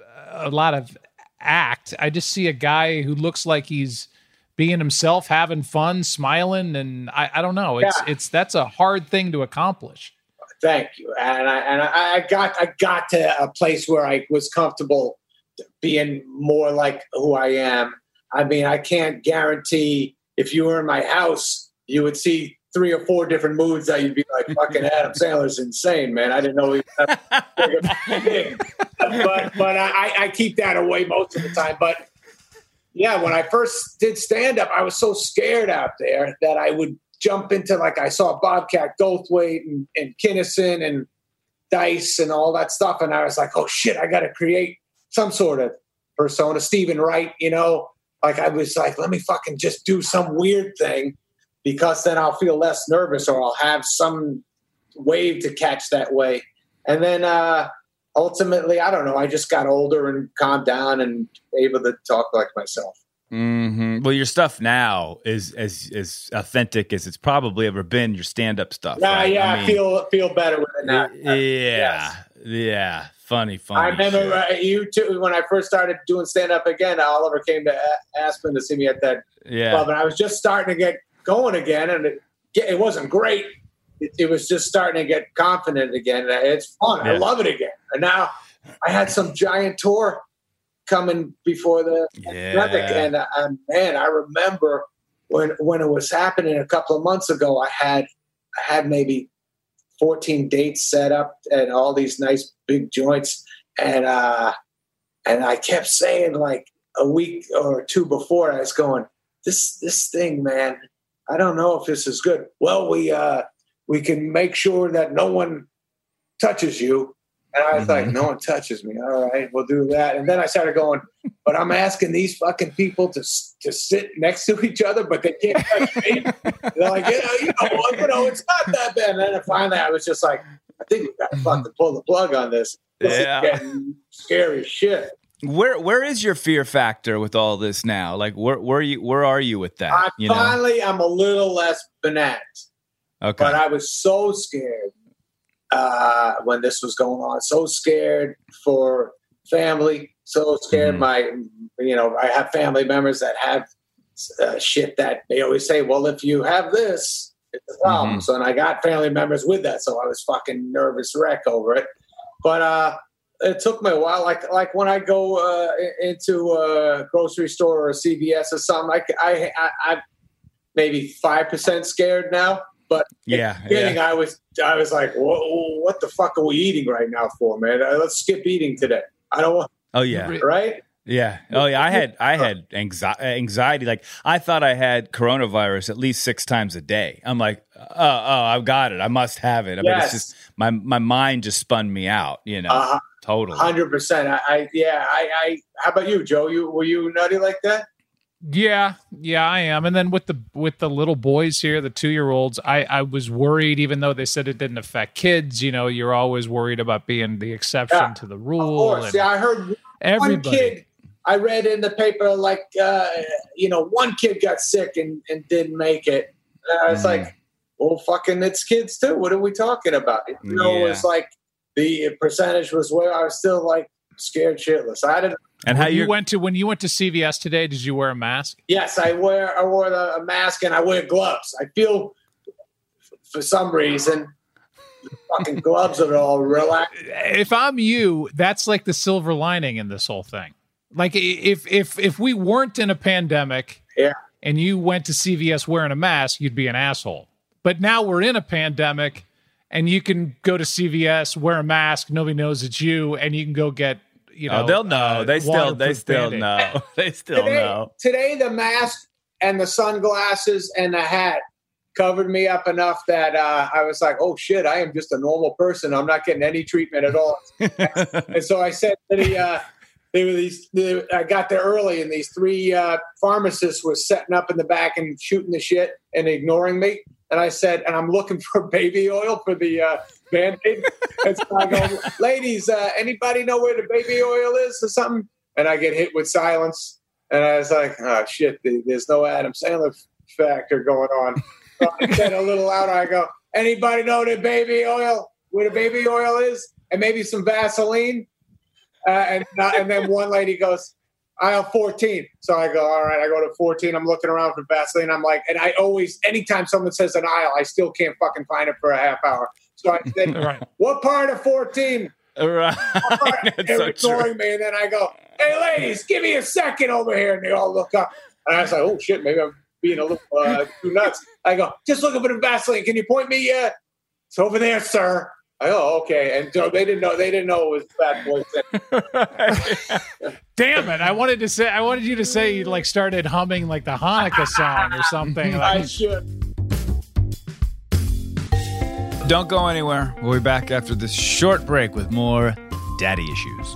a lot of act. I just see a guy who looks like he's being himself, having fun, smiling, and I, I don't know. It's Yeah. it's that's a hard thing to accomplish. Thank you. And I and I, I got I got to a place where I was comfortable being more like who I am. I mean, I can't guarantee if you were in my house, you would see three or four different moods that you'd be like, fucking Adam Sandler's insane, man. I didn't know he was that big. But but I, I keep that away most of the time. But yeah, when I first did stand up, I was so scared out there that I would jump into, like, I saw Bobcat Goldthwait and, and Kinnison and Dice and all that stuff. And I was like, oh shit, I got to create some sort of persona. Stephen Wright, you know, like I was like, let me fucking just do some weird thing because then I'll feel less nervous or I'll have some wave to catch that way. And then uh, ultimately, I don't know, I just got older and calmed down and able to talk like myself. Mm-hmm. Well, your stuff now is as as authentic as it's probably ever been. Your stand-up stuff. Nah, right? yeah, I I, mean, feel feel better with it now. Yeah, Yes. yeah, funny, funny. I remember shit. uh, you too when I first started doing stand up again. Oliver came to a- Aspen to see me at that Yeah, club, and I was just starting to get going again, and it, it wasn't great. It, it was just starting to get confident again. It's fun. I Yeah. love it again. And now I had some giant tour coming before the pandemic, Yeah. and uh, man, I remember when when it was happening a couple of months ago. I had I had maybe fourteen dates set up and all these nice big joints, and uh, and I kept saying, like, a week or two before, I was going, this this thing, man, I don't know if this is good. Well, we uh, we can make sure that no one touches you. And I was like, no one touches me. All right, we'll do that. And then I started going, but I'm asking these fucking people to to sit next to each other, but they can't touch me. They're like, you know, you know, well, you know, it's not that bad. And then finally, I was just like, I think we got to fucking pull the plug on this. This Yeah. is getting scary as shit. Where where is your fear factor with all this now? Like, where where you where are you with that? I you know? finally, I'm a little less bananas, Okay. but I was so scared uh, when this was going on. So scared for family. So scared. Mhm. My, you know, I have family members that have uh, shit that they always say, well, if you have this, it's a problem. Mhm. So, and I got family members with that. So I was fucking nervous wreck over it. But uh, it took me a while. Like, like when I go uh, into a grocery store or a C V S or something, like I, I, I'm maybe five percent scared now. But Yeah, at the beginning, I was, I was like, whoa, what the fuck are we eating right now for, man? Uh, Let's skip eating today. I don't want, Oh yeah. right? Yeah. Oh yeah. I had I had anxi- anxiety. Like I thought I had coronavirus at least six times a day. I'm like, oh, oh, I've got it. I must have it. I mean, Yes. it's just my my mind just spun me out. You know, Uh, totally. Hundred percent. I, I, yeah. I, I. How about you, Joe? You were you nutty like that? Yeah, yeah, I am. And then with the with the little boys here, the two year olds, I I was worried, even though they said it didn't affect kids. You know, you're always worried about being the exception Yeah, to the Of rule. course. and Yeah, I heard one everybody. kid. I read in the paper, like, uh, you know, one kid got sick and, and didn't make it. And I was Mhm. like, well, fucking, it's kids too. What are we talking about? You know, Yeah. it was like the percentage was where I was still like scared shitless. I didn't. And how When you you went to when you went to C V S today, did you wear a mask? Yes, I wear I wore the, a mask and I wear gloves. I feel for some reason the fucking gloves are all relaxed. If I'm you, that's like the silver lining in this whole thing. Like if if if we weren't in a pandemic, Yeah. and you went to C V S wearing a mask, you'd be an asshole. But now we're in a pandemic, and you can go to C V S, wear a mask, nobody knows it's you, and you can go get, you know, oh, they'll know. uh, they still they waterproof still Band-Aid. know. They still Today, know. today, the mask and the sunglasses and the hat covered me up enough that uh, I was like, oh shit, I am just a normal person. I'm not getting any treatment at all. And so I said to the, uh, there were these, the, I got there early and these three uh, pharmacists were setting up in the back and shooting the shit and ignoring me. And I said, and I'm looking for baby oil for the, uh, Band-Aid. And so I go, ladies, uh, anybody know where the baby oil is or something? And I get hit with silence. And I was like, oh, shit, there's no Adam Sandler factor going on. So I said a little louder. I go, anybody know the baby oil, where the baby oil is? And maybe some Vaseline? Uh, and, uh, and then one lady goes, aisle fourteen. So I go, all right, I go to fourteen. I'm looking around for Vaseline. I'm like, and I always, anytime someone says an aisle, I still can't fucking find it for a half hour. So I said, right. What part of fourteen? Right. They're so ignoring true. me. And then I go, hey, ladies, give me a second over here. And they all look up. And I was like, oh, shit, maybe I'm being a little uh, too nuts. I go, just looking for the Vaseline. Can you point me? Uh, it's over there, sir. I go, oh, okay. And so they didn't know. They didn't know it was Fat Boy. Damn it! I wanted to say. I wanted you to say you like started humming like the Hanukkah song or something. Like. I should. Don't go anywhere. We'll be back after this short break with more daddy issues.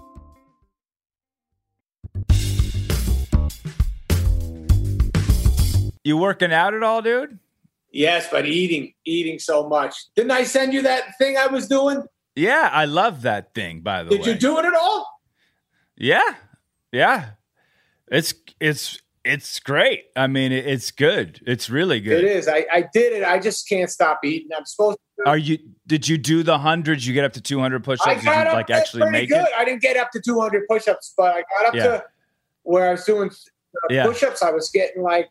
You working out at all, dude? Yes, but eating, eating so much. Didn't I send you that thing I was doing? Yeah, I love that thing, by the Did way. Did you do it at all? Yeah. Yeah. It's it's it's great. I mean, it, it's good. It's really good. It is. I, I did it. I just can't stop eating. I'm supposed to. Are you did you do the hundreds? You get up to two hundred push-ups? I did got you up like actually make good. it? I didn't get up to two hundred push-ups, but I got up Yeah. to where I was doing uh, Yeah. push-ups. I was getting like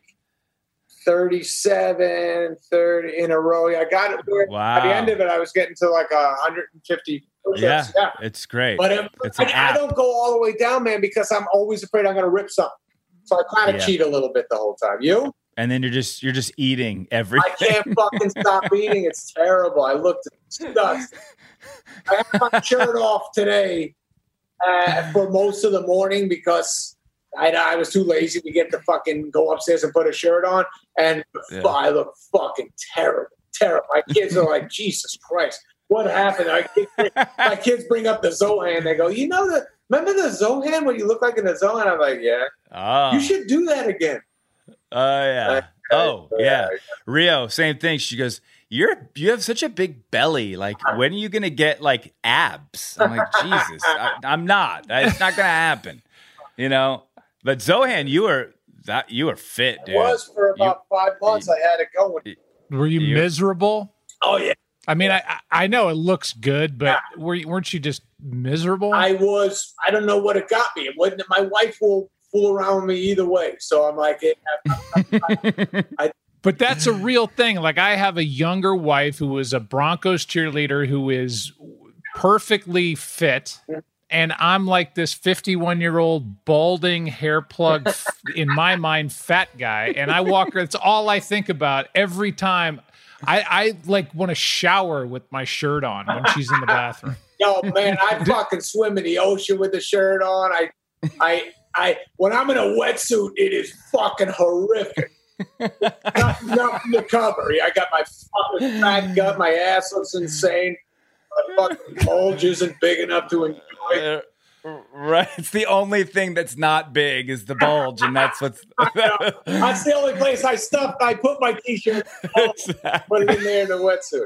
thirty-seven, thirty in a row. I got it. Where Wow. At the end of it, I was getting to like one hundred fifty push-ups. Yeah, Yeah. it's great. But it, It's an I, I app. don't go all the way down, man, because I'm always afraid I'm going to rip something. So I kind of Yeah. cheat a little bit the whole time. You? And then you're just you're just eating everything. I can't fucking stop eating. It's terrible. I looked disgusting. I had my shirt off today uh, for most of the morning because I, I was too lazy to get to fucking go upstairs and put a shirt on. And Yeah. I look fucking terrible. Terrible. My kids are like, Jesus Christ, what happened? I, my kids bring up the Zohan. They go, you know, the remember the Zohan, what you look like in the Zohan? I'm like, yeah. Oh, You should do that again. Oh yeah. Oh yeah. Rio, same thing. She goes, "You're you have such a big belly. Like, when are you gonna get like abs?" I'm like, Jesus, I, I'm not. It's not gonna happen. You know. But Zohan, you were that you were fit, dude. It was for about You- five months. you- I had it going. Were you You- miserable? Oh yeah. I mean, I I know it looks good, but were you, weren't you just miserable? I was. I don't know what it got me. It wasn't. My wife will fool around with me either way. So I'm like, it, I, But that's a real thing. Like, I have a younger wife who is a Broncos cheerleader who is perfectly fit. And I'm like this fifty-one year old balding hair plug, f- in my mind, fat guy. And I walk her. It's all I think about every time. I, I like want to shower with my shirt on when she's in the bathroom. yo, man, I fucking swim in the ocean with the shirt on. I, I, I. When I'm in a wetsuit, it is fucking horrific. Nothing, nothing to cover. I got my fucking fat gut. My ass looks insane. My fucking bulge isn't big enough to enjoy. Uh, right. It's the only thing that's not big is the bulge, and that's what's. That's the only place I stuff. I put my t-shirt, put it in there in the wetsuit.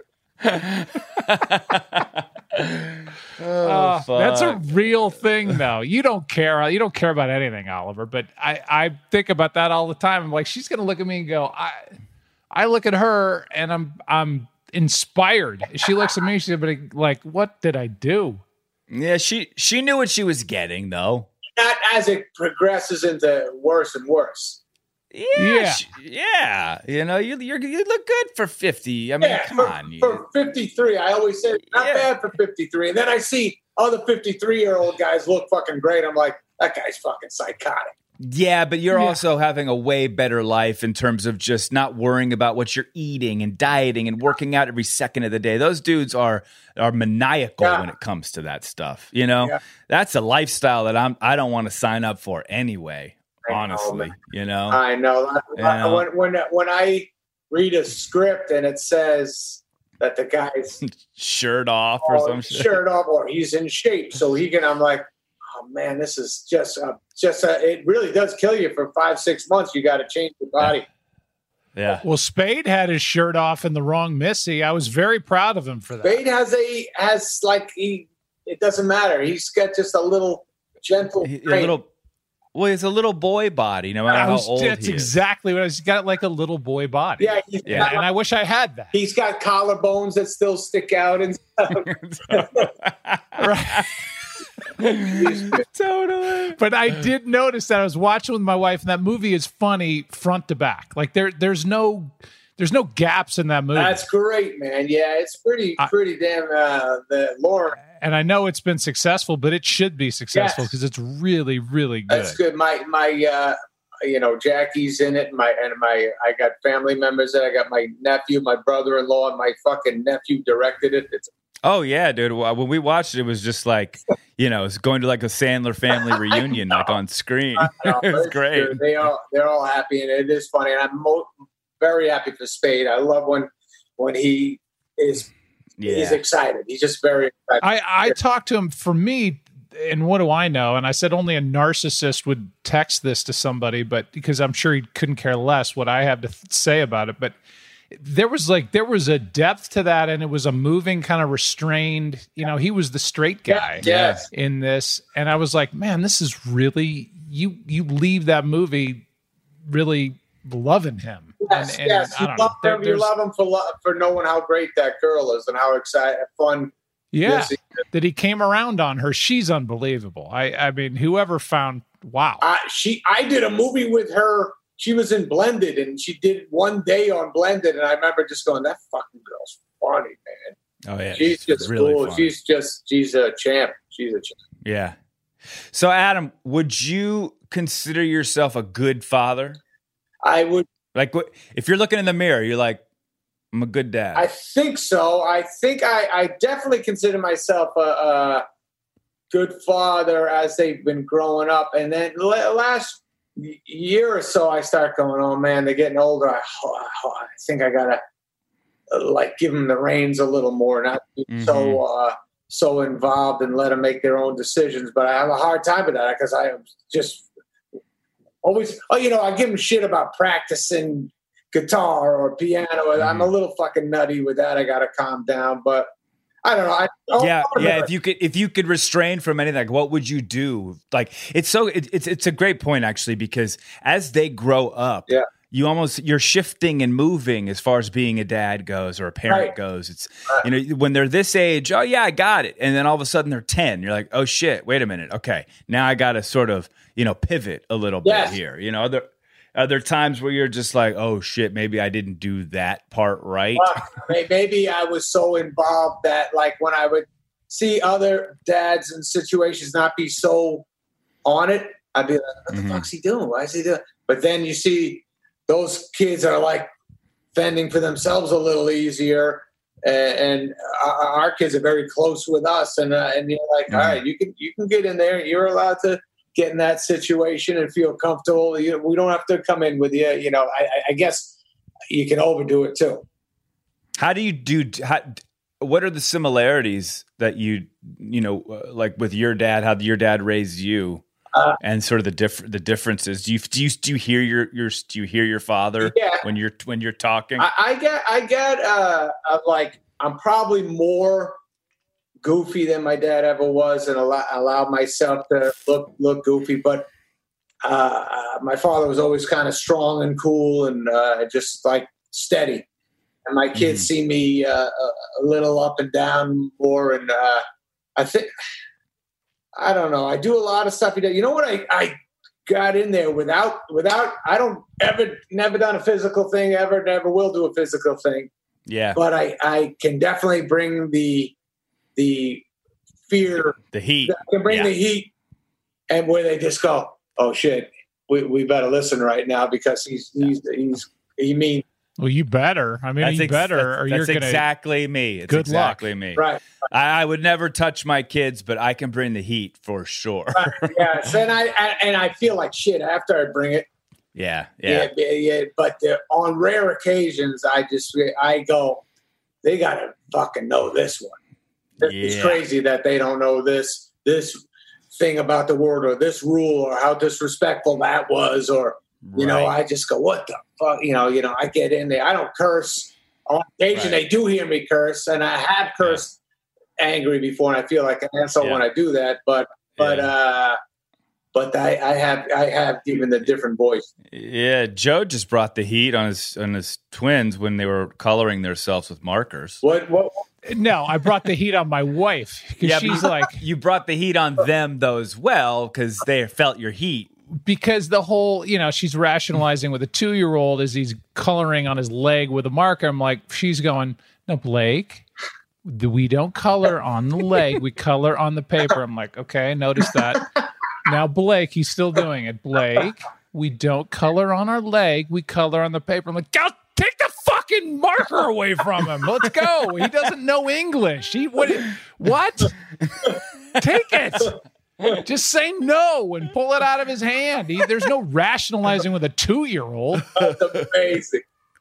Oh, Uh, that's a fuck. real thing, though. You don't care. You don't care about anything, Oliver. But I, I think about that all the time. I'm like, she's gonna look at me and go, I, I look at her and I'm, I'm inspired. She looks at me. She's like, what did I do? Yeah, she she knew what she was getting, though. Not as it progresses into worse and worse. Yeah, Yeah. she- yeah. You know, you you're, you look good for fifty. I mean, Yeah, come for, on. you- for fifty-three, I always say not Yeah. bad for fifty-three. And then I see other fifty-three-year-old guys look fucking great. I'm like, that guy's fucking psychotic. Yeah, but you're Yeah. also having a way better life in terms of just not worrying about what you're eating and dieting and working out every second of the day. Those dudes are are maniacal Yeah. when it comes to that stuff. You know, Yeah. that's a lifestyle that I'm I don't want to sign up for anyway. I know, Honestly, man. you know. I know. Yeah. When, when, when I read a script and it says that the guy's Shirt off or all some shit. shirt off or he's in shape, so he can, I'm like, oh man, this is just, uh, just uh, it really does kill you for five, six months. You got to change your body. Yeah. Well, Spade had his shirt off in the wrong Missy. I was very proud of him for that. Spade has a has like he. It doesn't matter. He's got just a little gentle, He- a little. Well, he's a little boy body, no matter I how was, old that's he is. exactly what I was. He's got like a little boy body. Yeah, he's Yeah. got, And I wish I had that. he's got collarbones that still stick out and stuff. Right. Totally. But I did notice that I was watching with my wife, and that movie is funny front to back. Like there, there's no, there's no gaps in that movie. That's great, man. Yeah, it's pretty, I- pretty damn. Uh, the Lauren, and I know it's been successful, but it should be successful Yes. because it's really, really good. that's good. My my, uh, you know, Jackie's in it. My and my, I got family members that I got. My nephew, my brother-in-law, and my fucking nephew directed it. It's Oh yeah, dude. Well, when we watched it, it was just like, you know, it's going to like a Sandler family reunion, like on screen. know, It was it's great. good. They all they're all happy, and it is funny. And I'm mo- very happy for Spade. I love when when he is he's Yeah. excited. He's just very excited. I, I talked to him. For me, and what do I know? And I said only a narcissist would text this to somebody, but because I'm sure he couldn't care less what I have to th- say about it. But there was like there was a depth to that, and it was a moving, kind of restrained. You know, he was the straight guy Yes. in this, and I was like, man, this is really you. You leave that movie really loving him. Yes, and, and yes. I You don't know. love There- him. You there's- love him for lo- for knowing how great that girl is and how excited, fun. Yeah, Yes, he- that he came around on her. She's unbelievable. I, I mean, whoever found, wow. I, she, I did a movie with her. She was in Blended, and she did one day on Blended, and I remember just going, "That fucking girl's funny, man. Oh yeah. She's just really cool. fun. She's just, she's a champ. She's a champ." Yeah. So Adam, would you consider yourself a good father? I would. Like, what if you're looking in the mirror, you're like, I'm a good dad. I think so. I think I, I definitely consider myself a, a good father as they've been growing up, and then la- last year or so, I start going, "Oh man, they're getting older. I, I think I gotta uh, like give them the reins a little more, not be Mhm. so uh, so involved and let them make their own decisions." But I have a hard time with that because I am just always, oh, you know, I give them shit about practicing guitar or piano. I'm a little fucking nutty with that. I got to calm down, but I don't know. I, oh, yeah, oh, yeah. If you could, if you could restrain from anything, like what would you do? Like, it's so, it, it's it's a great point actually, because as they grow up, Yeah. you almost you're shifting and moving as far as being a dad goes or a parent Right. goes. It's you know when they're this age, oh yeah, I got it, and then all of a sudden they're ten. You're like, oh shit, wait a minute, okay, now I got to sort of you know pivot a little bit Yes. here. You know, other other times where you're just like, oh shit, maybe I didn't do that part right. Well, may- maybe I was so involved that like when I would see other dads in situations not be so on it, I'd be like, what the Mhm. fuck's he doing? Why is he doing? But then you see those kids are like fending for themselves a little easier. And, and our, our kids are very close with us. And, uh, and you're like, Mhm. all right, you can, you can get in there. You're allowed to get in that situation and feel comfortable. You, we don't have to come in with you. You know, I, I- I guess you can overdo it too. How do you do? How, what are the similarities that you you know uh, like with your dad? How your dad raised you, Uh, and sort of the diff- the differences. Do you do you do you hear your your do you hear your father Yeah. when you're when you're talking? I, I get, I get, uh, uh, like, I'm probably more goofy than my dad ever was, and allow, allow myself to look look goofy. But uh, uh, my father was always kind of strong and cool, and uh, just like steady. And my kids Mhm. see me uh, a, a little up and down more, and uh, I think I don't know. I do a lot of stuff. You know what? I, I got in there without without. I don't ever never done a physical thing ever. Never will do a physical thing. yeah, But I, I can definitely bring the the fear. the heat. I can bring Yeah. the heat, and where they just go, "Oh shit, we, we better listen right now because he's he's he's he mean Well, you better. I mean, That's you ex- better, that's, or you're that's going to. exactly me. It's Good luck. exactly me. right." I, I would never touch my kids, but I can bring the heat for sure. Yes, and I, I and I feel like shit after I bring it. yeah, yeah, Yeah, yeah, yeah. But uh, on rare occasions, I just I go, they gotta fucking know this one. It's Yeah. crazy that they don't know this this thing about the word or this rule or how disrespectful that was or You know, Right. I just go, what the fuck? You know, you know, I get in there. I don't curse. On occasion, Right. they do hear me curse, and I have cursed angry before, and I feel like an asshole Yeah. when I do that. But, but, Yeah. uh, but I, I have, I have even the different voice. Yeah, Joe just brought the heat on his on his twins when they were coloring themselves with markers. What, what? No, I brought the heat on my wife because Yeah, she's but- like, You brought the heat on them though as well because they felt your heat. because the whole, you know, she's rationalizing with a two year old as he's coloring on his leg with a marker. I'm like, she's going, no, Blake, we don't color on the leg. We color on the paper. I'm like, okay, notice that. Now, Blake, he's still doing it. Blake, we don't color on our leg. We color on the paper. I'm like, go take the fucking marker away from him. Let's go. He doesn't know English. He what? What? Take it. Just say no and pull it out of his hand. He, there's no rationalizing with a two-year-old. That's amazing.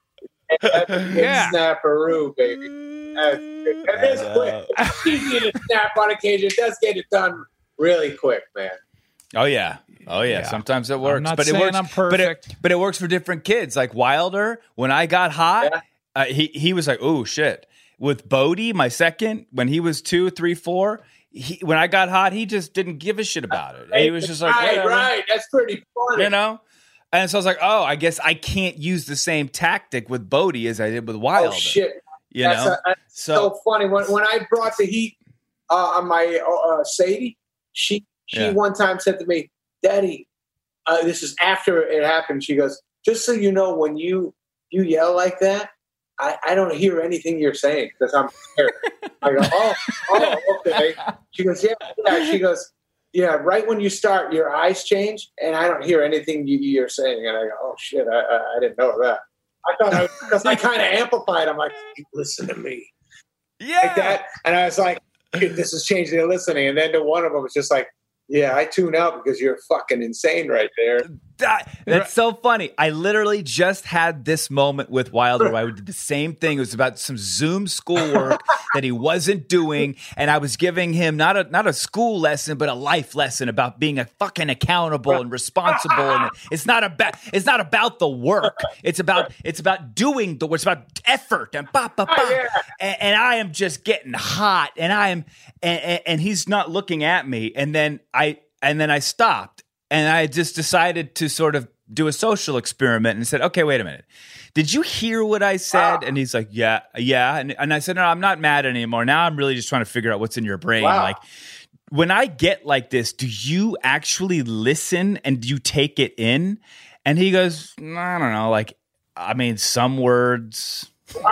That's a Yeah. snapperoo, baby. That's, it is quick. It's easy to snap on occasion. It does get it done really quick, man. Oh yeah, oh yeah. Yeah. Sometimes it works, not but it saying works. I'm But it, perfect. but it works for different kids. Like Wilder, when I got hot, Yeah. uh, he he was like, "Oh shit." With Bodie, my second, when he was two, three, four, he, when I got hot, he just didn't give a shit about it. He was just like, right, whatever, right. That's pretty funny. you know. And so I was like, "Oh, I guess I can't use the same tactic with Bodie as I did with Wilder." Oh shit. You That's, know, a, that's so, so funny. When when I brought the heat uh, on my uh, Sadie, she she Yeah. one time said to me, "Daddy," uh, this is after it happened. She goes, "Just so you know, when you you yell like that, I, I don't hear anything you're saying because I'm scared." I go, "Oh, oh, okay." She goes, "Yeah, yeah." She goes, "Yeah." Right when you start, your eyes change, and I don't hear anything you, you're saying. And I go, "Oh shit, I, I, I didn't know that." I thought I, because I kind of amplified. I'm like, "Listen to me." yeah, Like that, and I was like, "This has changed their listening." And then to one of them was just like, "Yeah, I tune out because you're fucking insane right there." That, that's so funny. I literally just had this moment with Wilder where I did the same thing. It was about some Zoom schoolwork that he wasn't doing, and I was giving him not a not a school lesson, but a life lesson about being a fucking accountable and responsible. And it's not about it's not about the work. It's about it's about doing the work. It's about effort and ba ba ba. Oh, yeah. And, and I am just getting hot, and I am and, and, and he's not looking at me, and then I and then I stopped. And I just decided to sort of do a social experiment and said, okay, wait a minute. Did you hear what I said? Wow. And he's like, yeah, yeah. And, and I said, no, I'm not mad anymore. Now I'm really just trying to figure out what's in your brain. Wow. Like, when I get like this, do you actually listen and do you take it in? And he goes, I don't know. Like, I mean, some words...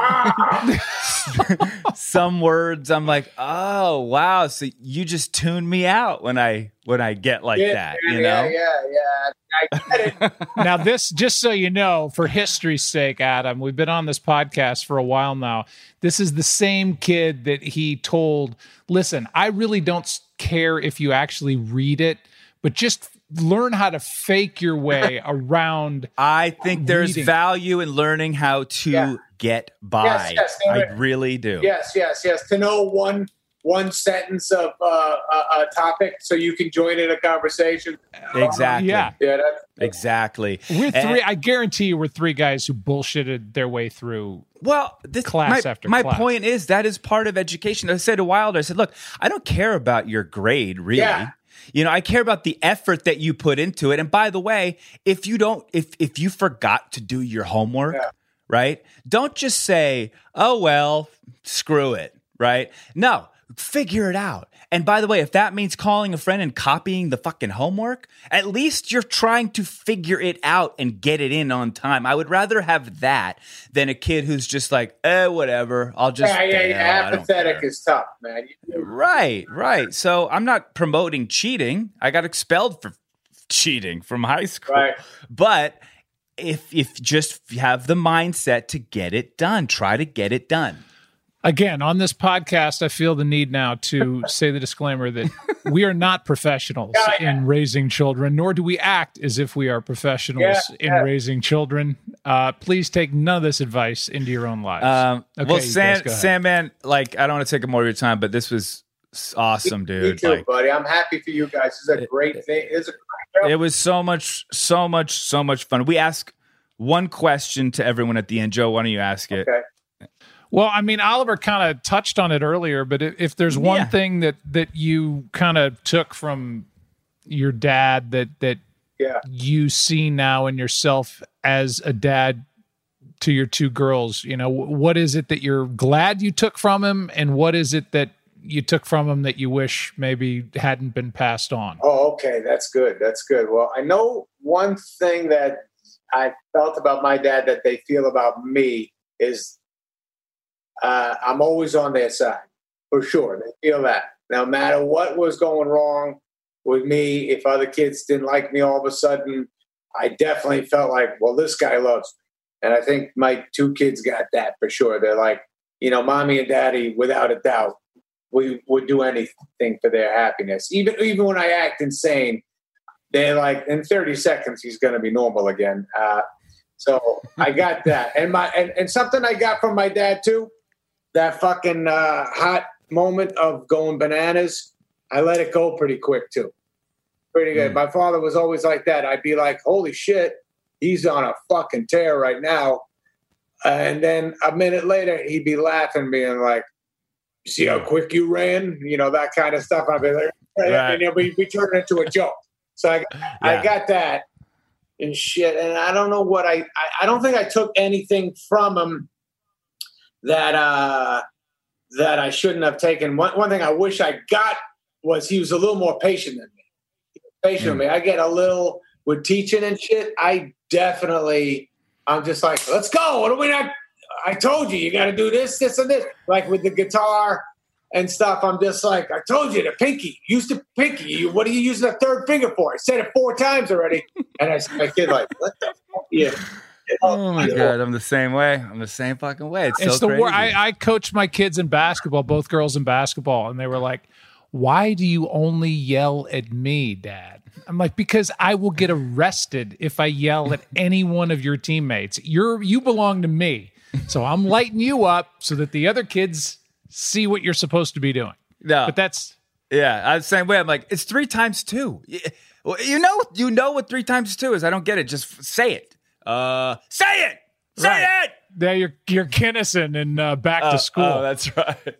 some words I'm like, oh wow, so you just tune me out when I when I get like yeah, that, yeah, you know? yeah, yeah, yeah. I get it. Now, this, just so you know, for history's sake, Adam, we've been on this podcast for a while now. This is the same kid that he told, listen, I really don't s- care if you actually read it, but just learn how to fake your way around. I think there's Reading. value in learning how to Yeah. get by. Yes, yes, I David. really do. Yes, yes, yes. To know one one sentence of uh, a, a topic so you can join in a conversation. Exactly. Yeah. Yeah, that's Exactly. We're And- three. I guarantee you, we're three guys who bullshitted their way through. Well, this, Class my, after my class. point is that is part of education. I said to Wilder, I said, look, I don't care about your grade, really. Yeah. You know, I care about the effort that you put into it. And by the way, if you don't, if if you forgot to do your homework, Yeah. right? Don't just say, oh, well, screw it, right? No, figure it out. And by the way, if that means calling a friend and copying the fucking homework, at least you're trying to figure it out and get it in on time. I would rather have that than a kid who's just like, eh, whatever, I'll just yeah, yeah, fail. yeah. I don't Apathetic care." is tough, man. Right, right. So I'm not promoting cheating. I got expelled for cheating from high school. Right. But if if just have the mindset to get it done, try to get it done. Again, on this podcast, I feel the need now to say the disclaimer that we are not professionals Yeah, yeah. in raising children, nor do we act as if we are professionals Yeah, in yeah. raising children. Uh, please take none of this advice into your own lives. Um, Okay, well, you guys Sam, go ahead. Sam, man, like I don't want to take up more of your time, but this was s- awesome, Me dude. too, Like, buddy. I'm happy for you guys. This is a great thing. It's a great It was so much, so much, so much fun. We ask one question to everyone at the end. Joe, why don't you ask it? Okay. Well, I mean, Oliver kind of touched on it earlier, but if, if there's one Yeah. thing that that you kind of took from your dad that that Yeah. you see now in yourself as a dad to your two girls, you know, what is it that you're glad you took from him, and what is it that you took from him that you wish maybe hadn't been passed on? Oh, okay. That's good. That's good. Well, I know one thing that I felt about my dad that they feel about me is uh, I'm always on their side, for sure. They feel that. No matter what was going wrong with me, if other kids didn't like me all of a sudden, I definitely felt like, well, this guy loves me. And I think my two kids got that for sure. They're like, you know, mommy and daddy, without a doubt, we would do anything for their happiness. Even even when I act insane, they're like, in thirty seconds, he's going to be normal again. Uh, so I got that. And my and, and something I got from my dad, too, that fucking uh, hot moment of going bananas, I let it go pretty quick, too. Pretty good. Mm. My father was always like that. I'd be like, holy shit, he's on a fucking tear right now. Uh, and then a minute later, he'd be laughing, being like, you see how quick you ran? You know, that kind of stuff. I'd be like, right. And you know, we, we turned it into a joke. So I, yeah. I got that and shit. And I don't know what I, I, I don't think I took anything from him that, uh, that I shouldn't have taken. One, one thing I wish I got was he was a little more patient than me. He was patient mm. with me. I get a little with teaching and shit. I definitely, I'm just like, let's go. What are we not? I told you, you got to do this, this, and this. Like with the guitar and stuff, I'm just like, I told you, the pinky. Use the pinky. You, what are you using the third finger for? I said it four times already. And I said, my kid, like, what the fuck? Yeah. Oh, my God. I'm the same way. I'm the same fucking way. It's, it's so the crazy. wor- I, I coached my kids in basketball, both girls in basketball, and they were like, why do you only yell at me, Dad? I'm like, because I will get arrested if I yell at any one of your teammates. You're you belong to me. So I'm lighting you up so that the other kids see what you're supposed to be doing. No. But that's yeah, I'm the same way. I'm like, it's three times two. You know, you know what three times two is. I don't get it. Just say it. Uh, say it. Say right. it. There, you're you're Kinnison and uh, back uh, to school. Oh, that's right.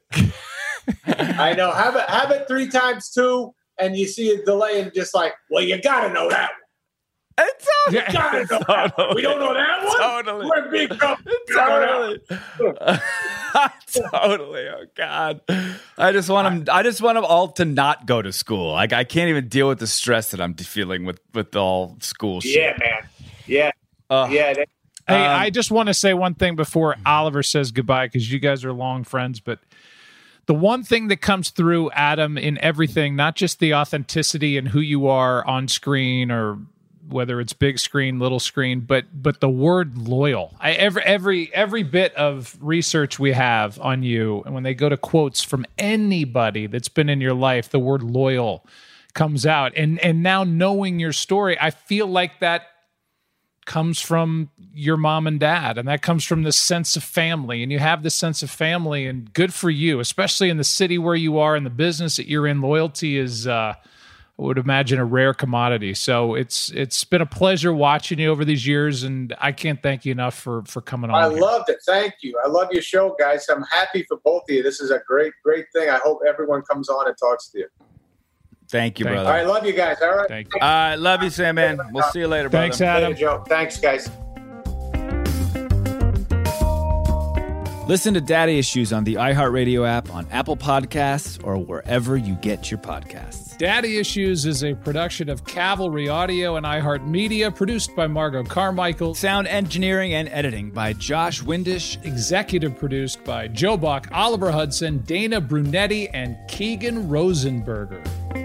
I know. Have it have it three times two, and you see a delay, and just like, well, you got to know that one. It's you gotta know totally. that one. We don't know that one. Totally. We're big trouble. Totally. Totally. Oh God. I just want them. I just want them all to not go to school. Like I can't even deal with the stress that I'm feeling with with all school shit. Yeah, man. Yeah. Uh, yeah. They, hey, um, I just want to say one thing before Oliver says goodbye, because you guys are long friends, but the one thing that comes through, Adam, in everything, not just the authenticity and who you are on screen or whether it's big screen, little screen, but but the word loyal. I, every every every bit of research we have on you, and when they go to quotes from anybody that's been in your life, the word loyal comes out. And and now knowing your story, I feel like that comes from your mom and dad, and that comes from this sense of family, and you have this sense of family, and good for you, especially in the city where you are and the business that you're in. Loyalty is uh I would imagine a rare commodity. So it's it's been a pleasure watching you over these years, and I can't thank you enough for for coming on. I here. loved it. Thank you. I love your show, guys. I'm happy for both of you. This is a great, great thing. I hope everyone comes on and talks to you. Thank you, Thank brother. All right, love you guys. All right. Thank you. All right, love you, Sam, man. We'll see you later, brother. Thanks, Adam. Later, Joe. Thanks, guys. Listen to Daddy Issues on the iHeartRadio app, on Apple Podcasts, or wherever you get your podcasts. Daddy Issues is a production of Cavalry Audio and iHeartMedia, produced by Margot Carmichael. Sound engineering and editing by Josh Windish. Executive produced by Joe Buck, Oliver Hudson, Dana Brunetti, and Keegan Rosenberger.